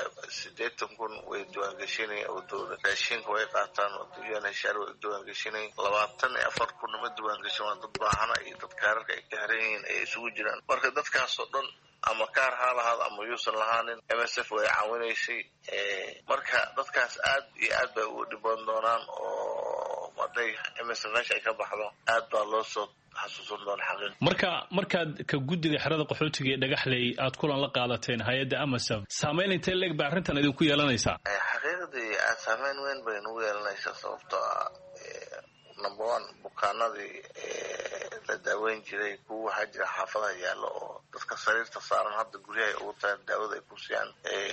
80,000 way diiwaangashanay oo dowlad raashinka way qaataan oo UNHCR way diiwaangashanay. 24,000 ma diiwaangashan waa dad baahana iyo dad kaararka ay ka xiran yihiin ay isugu jiraan. marka dadkaas oo dhan ama kaar ha lahaado ama yuusan lahaanin MSF way caawinaysay. marka dadkaas aad iyo aad bay ugu dhiban doonaan oo maday MSF meesha ay ka baxdo aad baa loo soo xasuusan doona xaqiiq. markaad ka guddiga xerada qaxootiga ee dhagaxley aad kulan la qaadateen hay'adda MSF saameyn intee leeg baa arrintan idinku yeelanaysaa? xaqiiqdii saameyn weyn bay nagu yeelanaysaa sababtoo ah number 1 bukaanadii la daaweyn jiray kuwa waxaa jira xaafadaha yaalla oo dadka sariirta saaran hadda guryaha ugu tahay daawada ay ku siiyaan.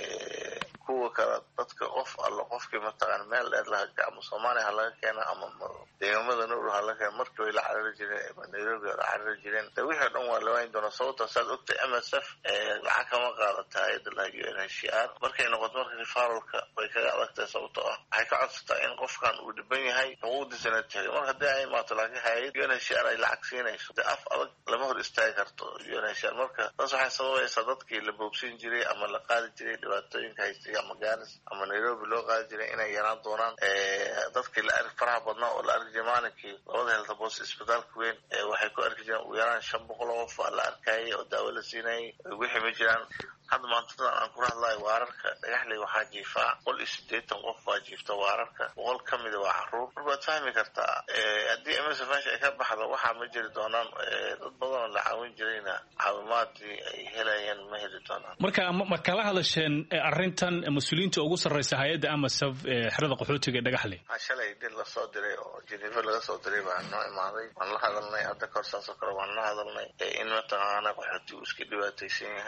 kuwa kale dadka qof alla qofkii mataqaan meel dheer laga ama Soomaaliya ha laga keena ama deegaamada noo ha laga keena markii way la carari jireen ama Nairobi la carari jireen. wixii dhan waa la wayn doona sababtoo saad ogtay MSF lacag kama qaadata hay'adda la UNHCR. markay noqoto marka referralka way kaga adagtahay sababtoo ah waxay ka codsataa in qofkan uu dhiban yahay xuquuqdiisana tahay. marka haddii ay imaato laakiin hay'adda UNHCR ay lacag siinayso de af adag lama hor istaagi karto UNHCR. marka taas waxay sababaysaa dadkii la boobsin jiray ama la qaadi jiray dhibaatooyinka haystay ama Garis ama Nairobi loo qaadi jiray inay yaraan doonaan. dadkii la arki faraha badnaa oo la arki jiray maalinkii labada health post isbitaalka weyn waxay ku arki jireen ugu yaraan 500 qof la arkayay oo daawo la siinayay. wixii ma jiraan hadda maanta aan ku hadlayo waararka dhagaxley waxaa jiifaa 180 qof baa jiifta waararka 100 ka mid ah waa caruur. markaad fahmi kartaa haddii MSF meesha ay ka baxdo waxaa ma jiri doonaan dad badan la caawin jirayna caawimaadii ay helayeen ma heli doonaan. marka ma kala hadasheen arrintan mas'uuliyiinta ugu sarreysa hay'adda MSF xerada qaxootiga ee dhagaxley? shalay dil la soo diray oo Geneva laga soo diray baa noo imaaday. waan la hadalnay hadda korsaas oo kale waan la hadalnay in mataqaana qaxootigu iska dhibaataysan yahay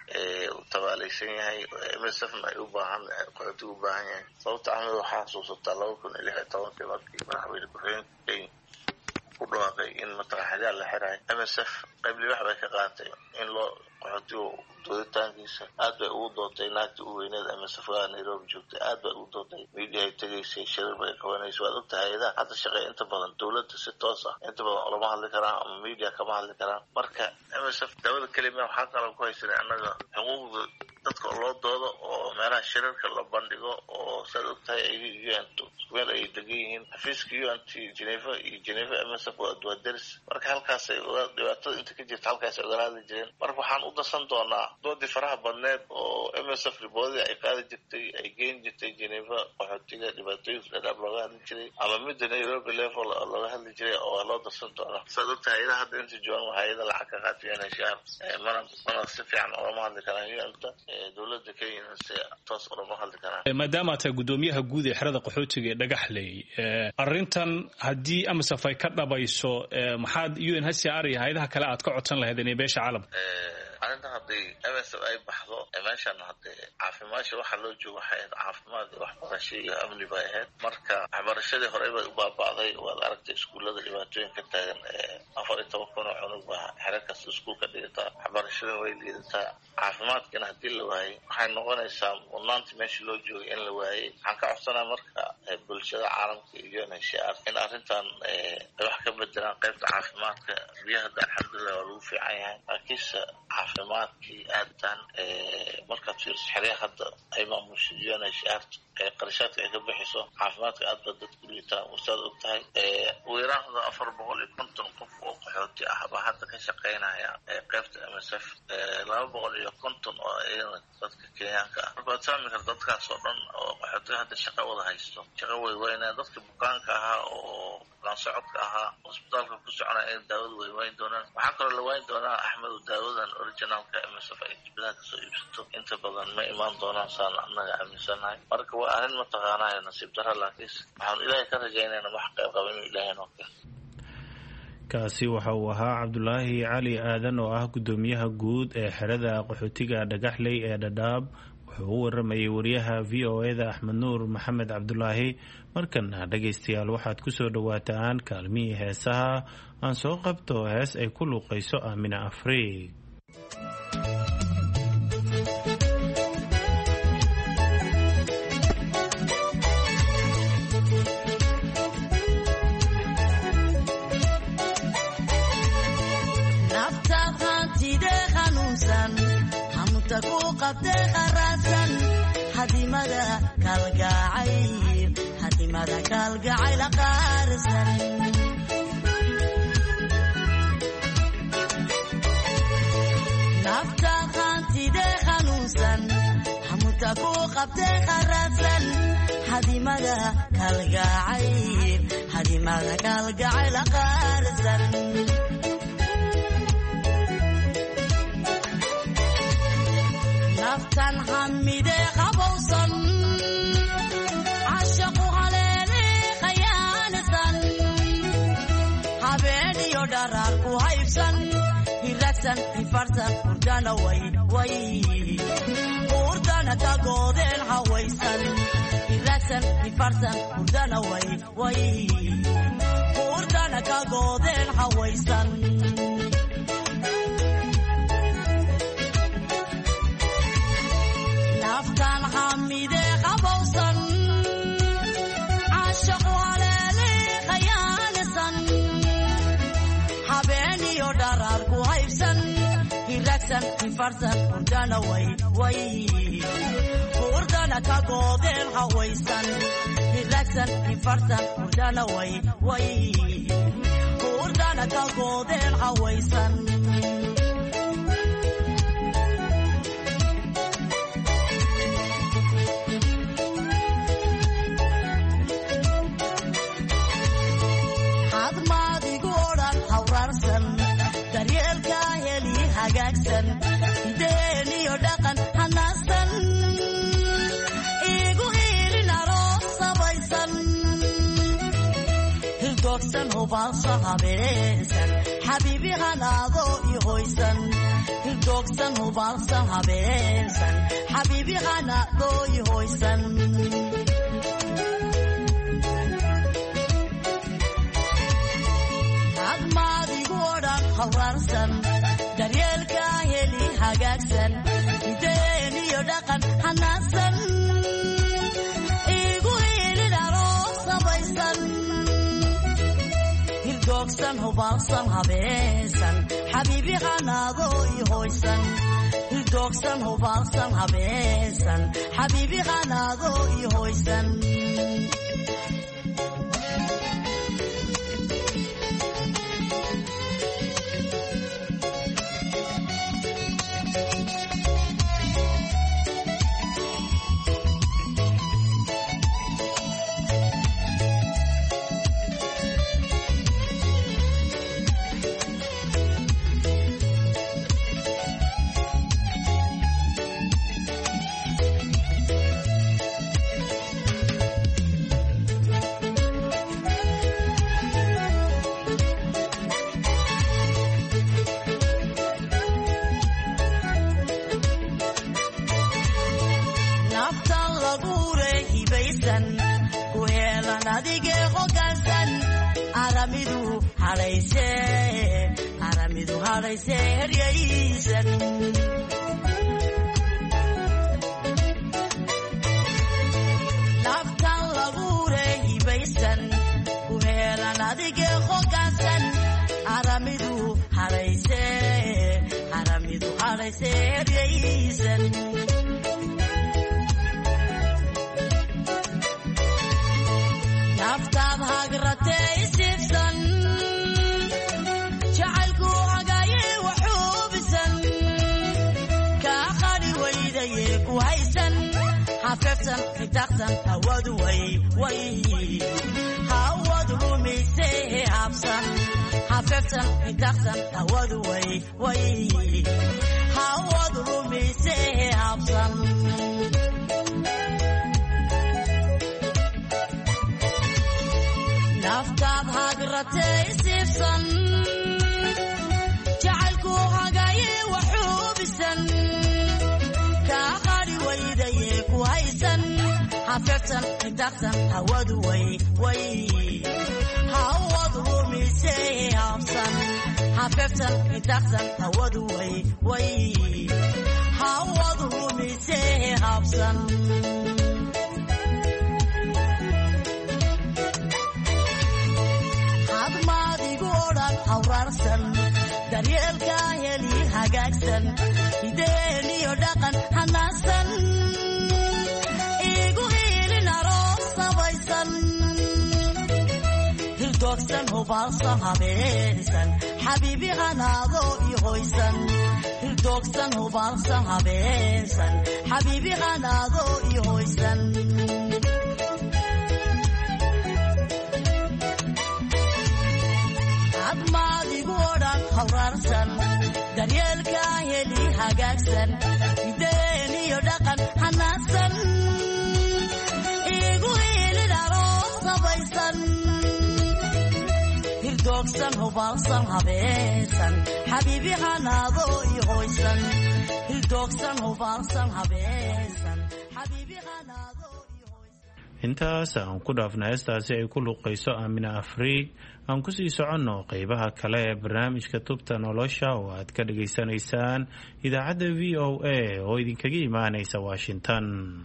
uu tabaalaysan yahay MSFna ay u baahan qaxootiga u baahan yahay sababta ahmed waxaa xasuusataa 2016 markii madaxweyne ku-xigeenka ku dhawaaqay in matalaxadaa la xiray MSF qayb wax bay ka qaatay in loo qaxootiga dooditaankiisa aad bay ugu dootay naagta u weyneed MSF Nairobi joogtay aad bay ugu dootay media ay tagaysay shirar bay qabanayso waad ogtahay hadda shaqay inta badan dawladda si toos ah inta badan lama hadli karaan ama media kama hadli karaan marka MSF dawladda kelima waxaa kaloo ku haysanay annaga xuquuqda dadka loo doodo oo meelaha shirarka la bandhigo oo saad ogtahay ay UN ay degan yihiin xafiiska UN Geneva iyo Geneva MSF waa daris marka halkaas ay dhibaatada inta ka jirta halkaas ay uga hadli jireen marka waxaan u darsan doonaa doodii faraha badneed oo MSF riboodii ay qaadi jirtay ay geyn jirtay Geneva qaxootiga dhibaatooyinka dhadhaab looga hadli jiray ama midda Nairobi level looga hadli jiray oo loo darsan doonaa saad ogtahay hadda inta joogan hay'ada lacag ka qaatiyeen shaar mana si fiican oo hadli karaan UN-ta dawladda Kenya si toos oo ma hadli karaan maadaama ta gudoomiyaha guud ee xerada qaxootiga ee Dhagaxley arintan hadii MSF ay ka dhabayso maxaad UNHCR iyo hay'adaha kale aad ka codsan lahaydeen beesha caalamka arintan hadii MSF ay baxdo meeshan hadii caafimaadka waxa loo joogo hay'ad caafimaad waxbarasho iyo amni bay ahayd marka waxbarashadii hore bay u baabaaday waad aragtay iskuulada dhibaatooyin ka taagan 14 cunug baa xerakaas iskuulka dhigata waxbarashada way liidataa caafimaadkana hadii la waayay waxay noqonaysaa wanaanta meesha loo joogo in la waayay waxaan ka codsanaa marka bulshada caalamka iyo UNHCR in arintan wax ka bedelaan qaybta caafimaadka biyaha alxamdulillah waa lagu fiican yahay laakiin caafimaadkii aadtan markaad fiiriso xeryaha hadda ay maamusho UNHCR qarashaadka ay ka bixiso caafimaadka aad baa dadku liitaa wasaad ogtahay weerarada 450 qof oo qaxooti ah baa hadda ka shaqeynaya qaybta MSF 250 oo ayna dadka Kenyaanka ah marka saami kar dadkaas oo dhan oo qaxootiga hadda shaqo wada haysto shaqo way weynaa dadka bukaanka ah oo socodka ahaa hospitaalka ku soconaya daawada way weyn doonaan waxaa kaloo la weyn doonaa Axmed daawadan originalka MSF ay dibadda ka soo iibsato inta badan ma imaan doonaan saan annaga aaminsanahay marka waa arrin mataqaanaa nasiib darro laakiin waxaan ilaahay ka rajaynaynaa wax qayb qaban ilaahay noo keen kaasi waxa uu ahaa Cabdulaahi Cali Aadan oo ah gudoomiyaha guud ee xerada qaxootiga Dhagaxley ee Dadaab wuxuu u waramayay wariyaha VOA-da Axmed Nuur Maxamed Cabdulaahi markana dhageystayaal waxaad ku soo dhawaataan kaalmihii heesaha aan soo qabto hees ay ku luuqayso Aamina Afriig hadimada kalgacayl qaarsan nafta qantide xanuunsan hamuta ku qabte qaarsan hadimada kalgacayl qaarsan naftan hamide qabowsan ashaqu haleele khayaansan habeeniyo dharar ku haybsan hiragsan ifarsan urdana way urdana ka goodeen hawaysan hiragsan ifarsan urdana way urdana ka goodeen hawaysan naftan hamide qabowsan ashaqu haleele khayaansan habeeniyo dharar ku haybsan hiragsan ifarsan urdana way urdana ka goodeen hawaysan hiragsan ifarsan urdana way urdana ka goodeen hawaysan daryeelka heli hagaagsan deeniyo dhaqan hanasan igu hiilin aroos sabaysan hildoogsan hubalsan habeensan xabiibi hanaado ihoysan hildogsan hubalsan habeensan xabiibi hanaado ihoysan admaadigu odhan hawraarsan daryeelka heli hagaagsan hideen iyo dhaqan hanaadsan igu helin aroos sabaysan hildogsan hubalsan habeensan xabiibi hanaado ihoysan hildogsan hubalsan habeensan xabiibi hanaado ihoysan naftan laguure hibaysan ku heelan adige hogaansan aramidu hadhayse heryaysan naftaad hagrate isibsan jacaylku hagaye waxuubisan kaa qari waydaye ku haysan hafefsan fitaqsan hawadu hawadu lumise habsan hafefsan fitaqsan hawadu hawadu lumise habsan naftaad hagrate isibsan jacaylku hagaye waxuubisan kaa qari waydaye ku haysan hafefsan fitaqsan hawadu hawadu lumise habsan hafefsan fitaqsan hawadu hawadu lumise habsan admaadigu odhan hawraarsan daryeelka heli hagaagsan hideen iyo dhaqan hanaadsan igu helin aroos sabaysan hildogsan hubalsan habeensan xabiibi hanaado ihoysan hildogsan hubalsan habeensan xabiibi hanaado ihoysan admaadigu odhan hawraarsan daryeelka heli hagaagsan hideen iyo dhaqan hanaadsan igu helin aroos sabaysan hildogsan hubalsan habeensan xabiibi hanaado ihoysan hildogsan hubalsan habeensan xabiibi hanaado intaas aan ku dhaafna heestaasi ay ku luuqayso aamina afriig aan kusii soconno qeybaha kale ee barnaamijka tubta nolosha oo aad ka dhagaysanaysaan idaacadda v o a oo idinkaga imaanaysa washington.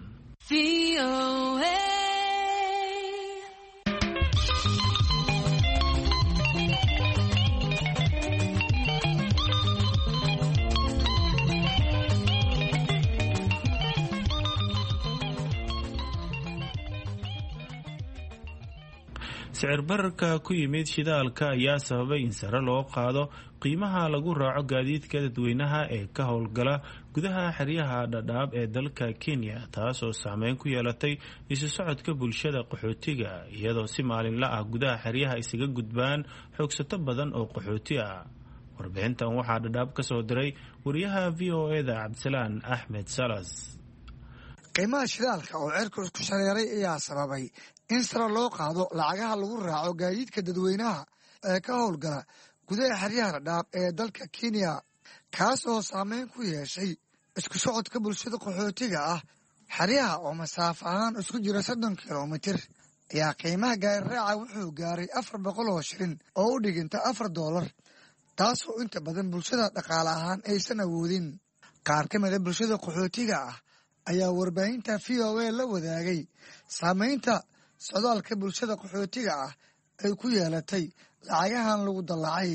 sicir bararka ku yimid shidaalka ayaa sababay in sare loo qaado qiimaha lagu raaco gaadiidka dadweynaha ee ka howlgala gudaha xeryaha dhadhaab ee dalka Kenya, taasoo saameyn ku yeelatay isu socodka bulshada qaxootiga iyadoo si maalinle ah gudaha xeryaha isaga gudbaan xoogsato badan oo qaxooti ah. warbixintan waxaa dhadhaab ka soo diray wariyaha VOA-da Cabdisalaan Axmed Salas. qiimaha shidaalka oo cirku isku shareeray ayaa sababay in sare loo qaado lacagaha lagu raaco gaadiidka dadweynaha ee ka howlgala gudaha xeryaha dhadhaab ee dalka Kenya kaas oo saameyn ku yeeshay isku socodka bulshada qaxootiga ah xeryaha oo masaafo ahaan isku jira 30 kilomitir ayaa qiimaha gaari raaca wuxuu gaaray 400 oo shilin oo u dhiganta $4 taasoo inta badan bulshada dhaqaale ahaan aysan awoodin qaar ka mid ah bulshada qaxootiga ah ayaa warbaahinta VOA la wadaagay saameynta socdaalka bulshada qaxootiga ah ay ku yeelatay lacagahan lagu dallacay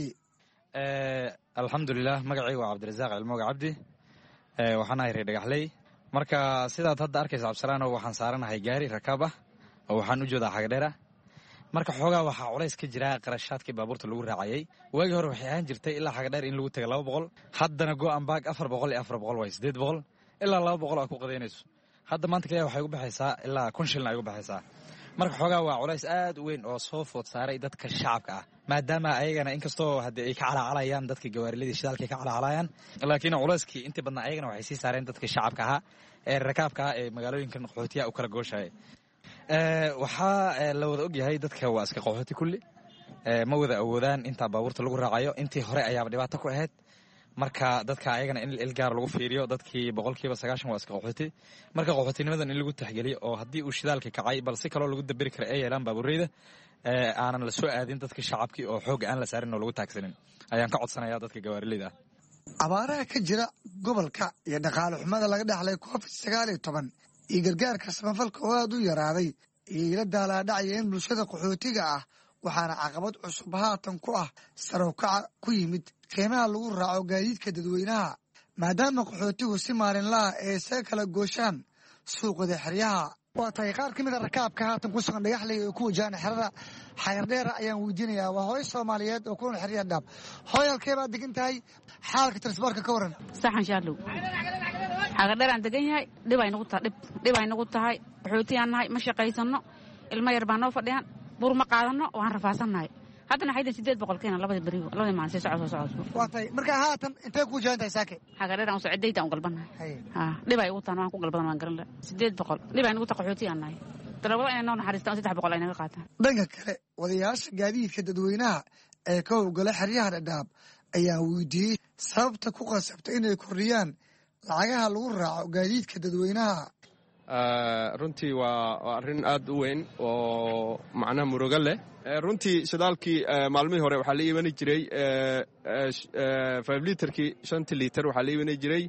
alxamdulilah magacaygu waa cabdirasaaq cilmooga cabdi waxaan ahay reer dhagaxley marka sidaad hadda arkaysa cabdisalaano waxaan saaranahay gaari rakaab ah oo waxaan u joodaa xagadheera marka xoogaa waxaa culays ka jira qarashaadkii baabuurta lagu raacayay waagii hore waxay ahaan jirtay ilaa xagadheer in lagu taga 200 haddana go'anbaag 400 iyo 400 waa 800 ilaa 200 aad ku qadaynayso hadda maanta kaliya waxay ugu baxaysaa ilaa 1,000 shilin ay ugu baxaysaa marka xoogaa waa culays aad u weyn oo soo food saaray dadka shacabka ah maadaama ayagana inkastoo hadda ay ka calaacalayaan dadka gawaariladii shidaalkay ka calaacalayaan laakiin culayskii intii badnaa ayagana waxay sii saareen dadka shacabka ahaa ee rakaabka ah ee magaalooyinkan qaxootiyaha u kala gooshaya waxaa la wada ogyahay dadka waa iska qaxooti kulli ma wada awoodaan intaa baabuurta lagu raacayo intii hore ayaaba dhibaato ku ahayd marka dadka ayagana in ilgaar lagu fiiriyo dadkii 90% waa iska qaxooti marka qaxootinimadan in lagu taxgeliyo oo haddii uu shidaalka kacay bal si kaloo lagu dabiri kara ay yeelaan baabuureyda aanan la soo aadin dadka shacabkii oo xoog aan la saarin oo lagu taagsanin ayaan ka codsanayaa dadka gawaarilayda abaaraha ka jira gobolka iyo dhaqaale xumada laga dhaxlay COVID-19 iyo gargaarka samafalka oo aad u yaraaday iyo la daalaadhacaya in bulshada qaxootiga ah waxaana caqabad cusub haatan ku ah sare u kaca ku yimid qiimaha lagu raaco gaadiidka dadweynaha maadaama qaxootigu si maalinlaha ay isaga kala gooshaan suuqada xeryaha waa tahay qaar ka mid a rakaabka haatan ku sugan dhagaxley oo ku wajahan xerada xayardheer ayaan weydiinayaa waa hooyo Soomaaliyeed oo ku nool xeryaha dhab hooyo halkee baad degan tahay xaalka transportka ka waran saxan shaadlow xayardheer aan degan yahay dhib ay nagu tahay qaxootiyaan nahay ma shaqaysano ilmo yar baa noo fadhiyaan bur ma qaadano waan rafaasannahay haddana xaydan 800 keena labada barigo labada maalin si socod waa tahay marka haatan intee ku wajahantahay saake xayardheer aan socodayda aan galbanahay dhib ay ugu taan waan ku galbadan waan garan 800 dhib ay nagu tahay qaxootiyaan nahay talabada inay noo naxariistaan 300 ay naga qaataan dhanka kale wadayaasha gaadiidka dadweynaha ee ka howlgala xeryaha dhadhaab ayaa weydiiyey sababta ku qasabta inay kordhiyaan lacagaha lagu raaco gaadiidka dadweynaha runtii waa arrin aad u weyn oo macnaha murugo leh runtii shidaalkii maalmihii hore waxaa la iibani jiray 5 litarkii 5 litar waxaa la iibani jiray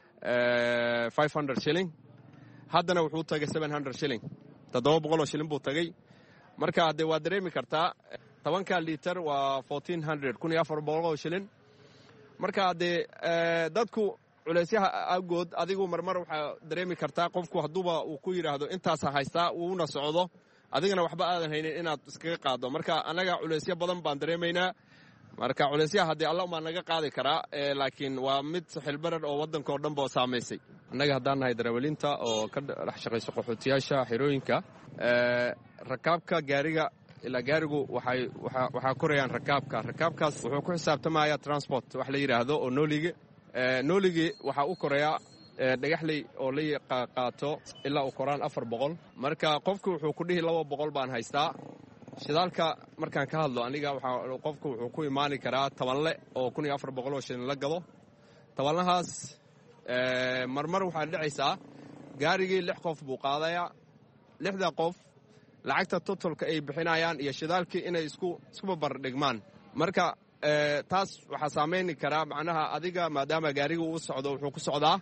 500 shilling haddana wuxuu tagay 700 shilling 700 shilling buu tagay marka hadee waa dareemi kartaa 10 litar waa 1400 1400 shilling marka hadee dadku culaysyaha awgood adigu marmar waxaa dareemi kartaa qofku hadduuba uu ku yidhaahdo intaasa haystaa uuna socdo adigana waxba aadan haynin inaad iskaga qaaddo marka annaga culaysyo badan baan dareemaynaa marka culaysyaha haddii alla umaa naga qaadi karaa laakiin waa mid xilbarar oo waddankao dhan ba saamaysay annaga haddaan nahay darawaliinta oo ka dhex shaqayso qaxootiyaasha xerooyinka rakaabka gaariga ilaa gaarigu waxaa korayaan rakaabkaas wuxuu ku xisaabtamaya transport wax la yidhaahdo oo nooligii waxaa u korayaa dhagaxley oo la qaato ilaa u koraan 400 marka qofku wuxuu ku dhihi 200 baan haystaa shidaalka markaan ka hadlo aniga qofku wuxuu ku imaani karaa tabanle oo 1400 oo shilin la gado tabanlahaas marmar waxaa dhacaysaa gaarigii 6 qof buu qaadayaa 6da qof lacagta totalka ay bixinayaan iyo shidaalkii inay isku barbardhigmaan marka taas waxaa saamayni karaa macnaha adiga maadaama gaariga uu socdo wuxuu ku socdaa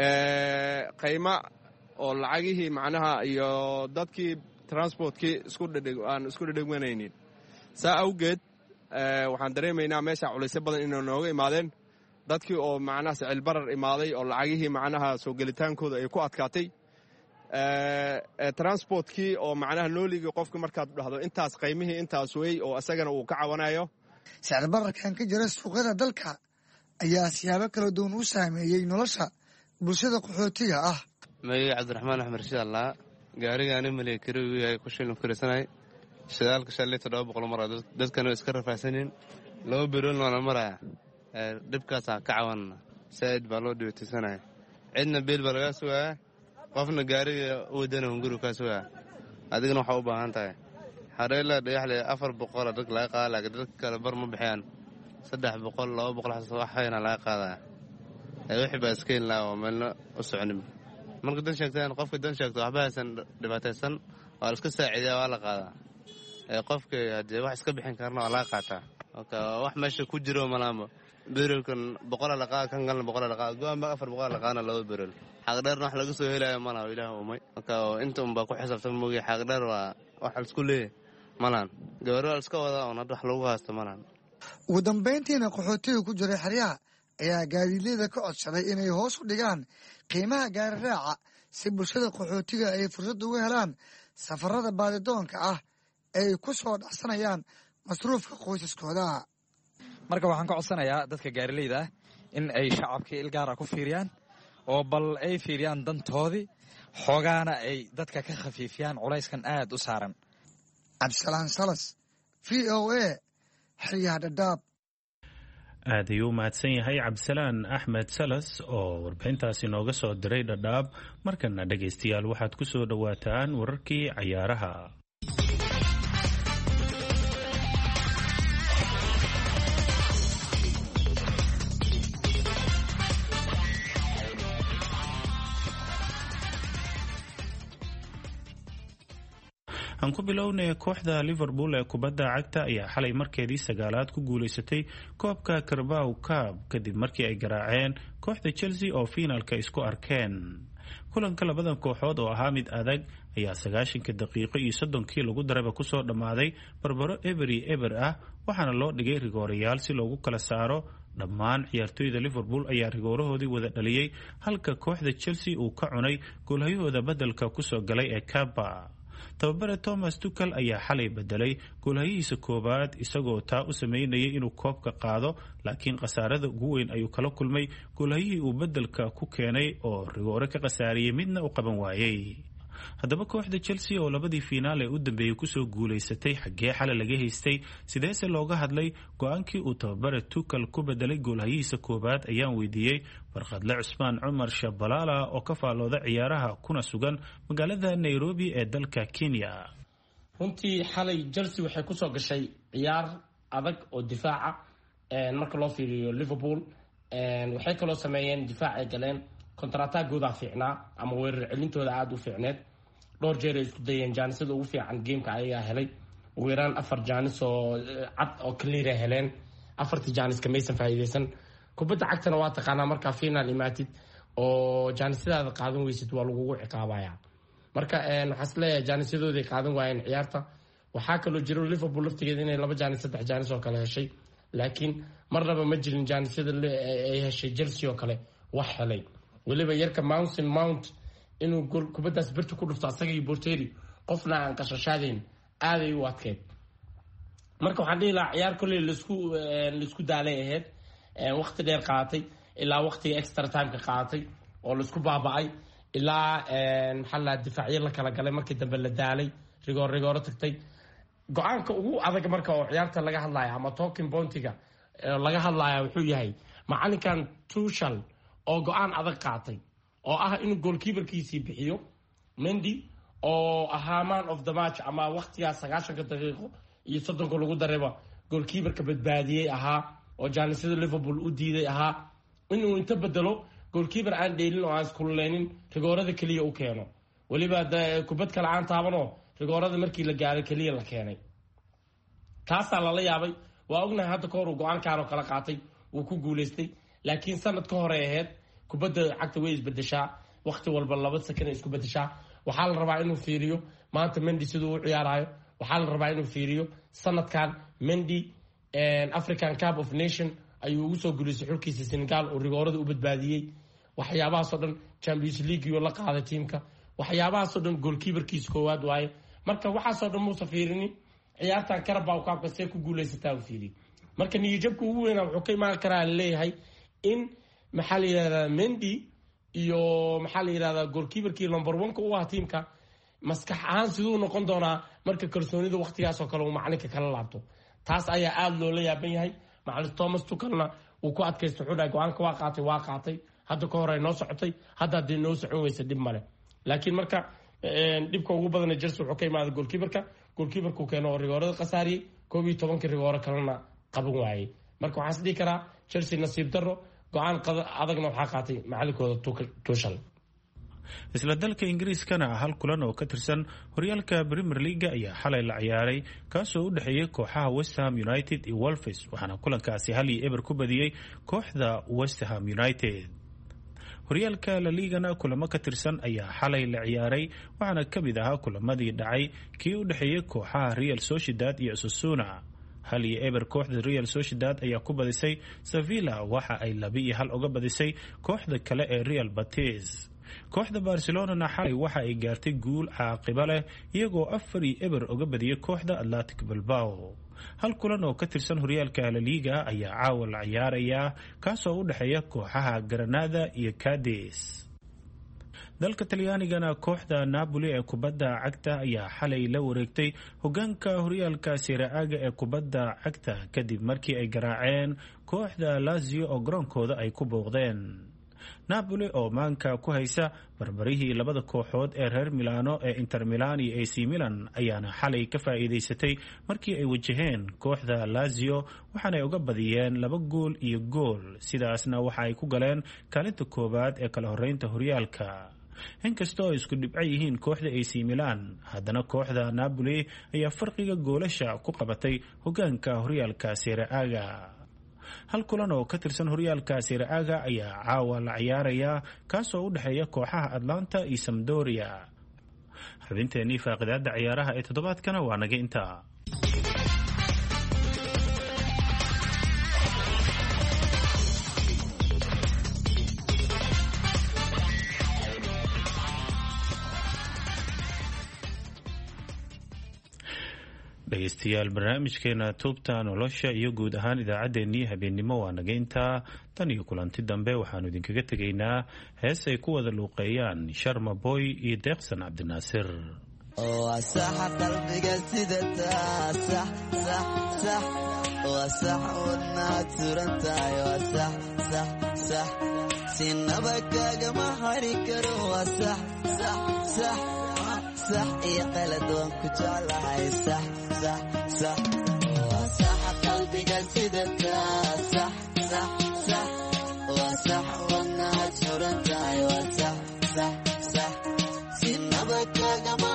qayma oo lacagihii macnaha iyo dadkii transportkii aan isku dhedhegmanaynin saa awgeed waxaan dareemaynaa meesha culaysyo badan inay nooga imaadeen dadkii oo macnaha sicilbarar imaaday oo lacagihii macnaha soo gelitaankooda ay ku adkaatay transportkii oo macnaha nooligii qofka markaad dhahdo intaas qaymihii intaas wey oo isagana uu ka cawanayo sicir bararkan ka jira suuqyada dalka ayaa siyaabo kala duwan u saameeyey nolosha bulshada qaxootiga ah magacay cabdiraxmaan axmed rashiid allaa gaarigaani maliya kari uu yahay ku shilin kurisanahay shidaalka 700 mar dadkana iska rafaahsanin 2 biroon waa la maraya dhibkaasaa ka cawanna saa'id baa loo dhibaataysanaya cidna beel baa lagaa sugaya qofna gaariga u wadana hunguri kaa sugaya adigana waxaa u baahan tahay xareela dhagaxle 400 dad laga qaada laakiin dadka kale bar ma bixiyaan 300 200 waxayna laga qaadaa wixii baa iskeen laa oo meelna u soconin marka dan sheegtaan qofka dan sheegto waxba haysan dhibaataysan waa iska saaciidaa waa la qaadaa qofka hadii wax iska bixin karna waa laga qaataa wax meesha ku jiro malaamo beerelkan 100 la qaada kan galna 100 la qaada go'aan 400 la qaana laba beerel xaqdheerna wax laga soo helayo malaha ilaahay umay marka inta un baa ku xisaabtan moogi xaqdheer waa wax isku leeyahay malan gabar iska wada oo wax lagu haasto malan ugu dambeyntiina qaxootiga ku jiray xeryaha ayaa gaadiidleyda ka codsaday inay hoos u dhigaan qiimaha gaari raaca si bulshada qaxootiga ay fursad ugu helaan safarada baadidoonka ah ay ku soo dhacsanayaan masruufka qoysaskooda. marka waxaan ka codsanayaa dadka gaarileyda ah in ay shacabka ilgaara ku fiiriyaan oo bal ay fiiriyaan dantoodii xoogaana ay dadka ka khafiifiyaan culayskan aad u saaran. cabdisalaan salas VOA xeryaha Dhadhaab. aad ayuu u mahadsan yahay cabdisalaan axmed salas oo warbixintaasi nooga soo diray Dhadhaab. markana dhegaystayaal waxaad ku soo dhowaataan wararkii cayaaraha. aan ku bilownay kooxda Liverpool ee kubadda cagta ayaa xalay markeedii 9aad ku guuleysatay koobka Carabao Cup kadib markii ay garaaceen kooxda Chelsea oo finaalka isku arkeen. kulanka labadan kooxood oo ahaa mid adag ayaa 90 daqiiqo iyo 30 lagu daraba ku soo dhamaaday barbaro eber ah waxaana loo dhigay rigoorayaal si loogu kala saaro. dhammaan ciyaartoyda Liverpool ayaa rigoorahoodii wada dhaliyay halka kooxda Chelsea uu ka cunay goolhayahooda bedelka ku soo galay ee Kepa. tababare Thomas Tuchel ayaa xalay bedelay goolhayihiisa koobaad isagoo taa u sameynayay inuu koobka qaado laakiin khasaarada ugu weyn ayuu kala kulmay goolhayihii uu bedelka ku keenay oo rigoore ka khasaariyay midna u qaban waayay. haddaba kooxda Chelsea oo labadii finaal ee u dambeeyay kusoo guuleysatay xaggee xalay laga haystay sideese looga hadlay go-aankii uu tababare Tuchel ku bedelay goolhayihiisa koobaad ayaan weydiiyey Barqadle Cusmaan Cumar Shabalala oo ka faalooda ciyaaraha kuna sugan magaalada Nairobi ee dalka Kenya. runtii xalay Chelsea waxay kusoo gashay ciyaar adag oo difaaca marka loo fiiriyo Liverpool waxay kaloo sameeyeen difaac ay galeen kontrataagooda fiicnaa ama weerar celintooda aad u fiicneed. dhowr jeer ay isku dayeen jaanisada ugu fiican gameka ayagaa helay ugu yaraan 4 jaanis oo cad oo clear ah heleen 4 jaanis ka maysan faa'iideysan. kubadda cagtana waa taqaanaa marka final imaatid oo jaanisadaada qaadan weysid waa lagugu ciqaabayaa. marka waxaan isleeyahay jaanisadooday qaadan waayeen ciyaarta. waxaa kaloo jiro Liverpool laftigeeda inay 2 jaanis 3 jaanis oo kale heshay laakiin marnaba ma jirin jaanisada ay heshay Chelsea oo kale wax helay. waliba yarka Mount inuu gool kubadaas birta ku dhufto asaga iyo Borteri qofna aan qashashaadeen aaday u adkeed. marka waxaan dhihi lahaa ciyaar kale la isku daalay ahayd waqti dheer qaatay ilaa waqtiga extra time ka qaatay oo la isku baaba'ay ilaa maxaa la difaacyo la kala galay markii dambe la daalay rigoor tagtay. go-aanka ugu adag marka oo ciyaarta laga hadlaya ama talking pointiga laga hadlaya wuxuu yahay macalinkan Tuchel oo go-aan adag qaatay oo ah inuu goalkeeperkiisii bixiyo Mendy oo ahaa man of the match ama waqtigaas 90 daqiiqo iyo 30 lagu dareeba goalkeeperka badbaadiyay ahaa oo jaanisada Liverpool u diiday ahaa inuu inta bedelo goalkeeper aan dheelin oo aan iskuleenin rigoorada kaliya u keeno. waliba kubad kale aan taabano rigoorada markii la gaaray kaliya la keenay. taasaa lala yaabay. waa ognahay hadda ka hor uu go-aankaan oo kala qaatay uu ku guuleystay laakiin sanad ka hore ahayd kubadda cagta way isbedeshaa waqti walba 2 second isku bedeshaa. waxaa la rabaa inuu fiiriyo maanta Mendy siduu u ciyaarayo. waxaa la rabaa inuu fiiriyo sanadkan Mendy African Cup of Nation ayuu ugu soo guuleystay xulkiisa Senegal oo rigoorada u badbaadiyay. waxyaabahaas oo dhan Champions League iyo la qaaday tiimka. waxyaabahaas oo dhan goalkeeperkiisa koowaad waaye. marka waxaas oo dhan muusa fiirinin ciyaartan Carabao Cup see ku guuleysataa u fiiri. marka niyadjabka ugu weyn wuxuu ka imaan karaa leeyahay in maxaa la yiraahdaa Mendy iyo maxaa la yiraahdaa goalkeeperkii number 1 u ah tiimka maskax ahaan sidoo noqon doonaa marka kalsoonida waqtigaas oo kale uu macalinka kala laabto. taas ayaa aad loola yaaban yahay. macallin Thomas Tuchelna uu ku adkaysto xudaa go-aanka waa qaatay hadda ka hor ay noo socotay hadda hadii noo socon weysa dib male. laakiin marka dhibka ugu badan Chelsea wuxuu ka imaaday goalkeeperka goolkiibarku keeno oo rigoorada khasaariyey 11 rigooro kalena qaban waayey marka waxaan is dhihi karaa Chelsea nasiib darro go'aan adagna waxaa qaatay macalinkooda Tuchel. isla dalka ingiriiskana hal kulan oo ka tirsan horyaalka Premier League ayaa xalay la ciyaaray kaasoo u dhaxeeyay kooxaha West Ham United iyo Wolves waxaana kulankaasi 1-0 ku badiyay kooxda West Ham United. horyaalka La Ligana kulamo ka tirsan ayaa xalay la ciyaaray waxaana ka mid ahaa kulamadii dhacay kii u dhaxeeyay kooxaha Real Sociedad iyo Osasuna. 1-0 kooxda Real Sociedad ayaa ku badisay Sevilla waxa ay 2-1 uga badisay kooxda kale ee Real Betis. kooxda Barcelona xalay waxa ay gaartay guul caaqiba leh iyagoo 4-0 uga badiyay kooxda Athletic Bilbao. hal kulan oo ka tirsan horyaalka La Liga ayaa caawa la ciyaaraya kaasoo u dhaxeeya kooxaha Granada iyo Cadiz. dalka Talyaanigana kooxda Napoli ee kubadda cagta ayaa xalay la wareegtay hogaanka horyaalka Serie A ee kubadda cagta kadib markii ay garaaceen kooxda Lazio oo garoonkooda ay ku booqdeen. Napoli oo maanka ku haysa barbarihii labada kooxood ee reer Milano ee Inter Milan iyo AC Milan ayaana xalay ka faa'iideysatay markii ay wajaheen kooxda Lazio waxaana ay uga badiyeen 2-gool sidaasna waxa ay ku galeen kaalinta koobaad ee kala horeynta horyaalka. inkastoo ay isku dhibco yihiin kooxda AC Milan haddana kooxda Napoli ayaa farqiga goolasha ku qabatay hogaanka horyaalka Serie A. hal kulan oo ka tirsan horyaalka Serie A ayaa caawa la ciyaaraya kaasoo u dhaxeeya kooxaha Atlanta iyo Sampdoria. xubinteennii faaqidaada ciyaaraha ee toddobaadkana waa naga intaa. dhegeystayaal barnaamijkeena Tubta Nolosha iyo guud ahaan idaacaddeenii habeenimo waa naga intaa. tan iyo kulanti dambe waxaanu idinkaga tegaynaa hees ay ku wada luuqeeyaan Sharma Boy iyo Deeqsan Cabdinaasir. وصح قلبك سيدتا صح صح صح وصح ودناك سرنتاي وصح صح صح سنبك ما هريكر وصح صح صح صح يا قلد وانك جعلها صح صح صح وصح قلبك سيدتا صح صح صح وصح ودناك سرنتاي وصح صح صح سنبك ما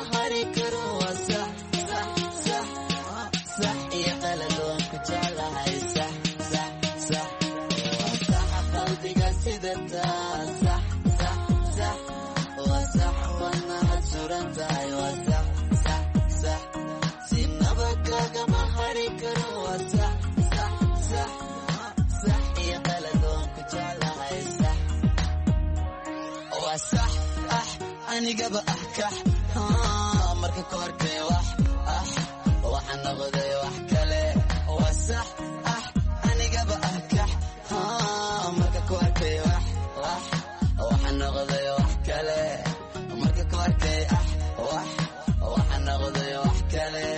أنا قبل أحكح مركب كوركي وحن نغذي وحكلي وصح أنا قبل أحكح مركب كوركي وحن نغذي وحكلي مركب كوركي وحن نغذي وحكلي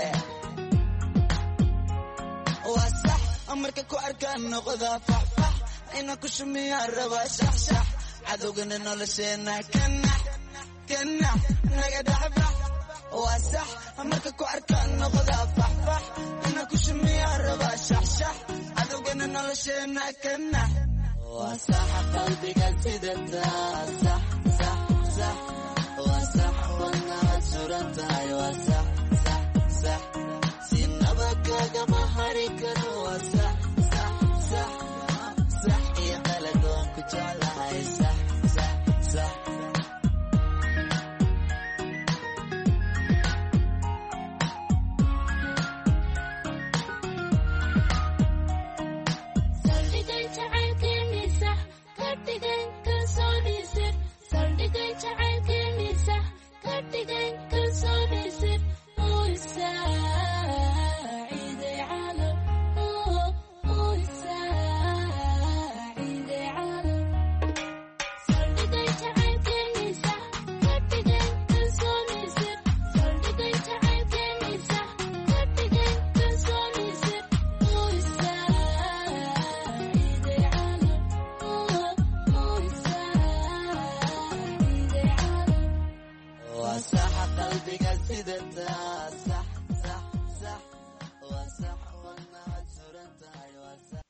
وصح مركب كوركي نغذي فح إنك شمي الربا شح عدوقنا نولشينا كنا نقدح وصح مركب كوركي نغذي فح إنك شمي الربا شح عدوقنا نولشينا كنا وصح قلبي قد سيدتا صح صح صح وصح وانا سورتاي وصح صح صح سنبكا كما هريكر وصح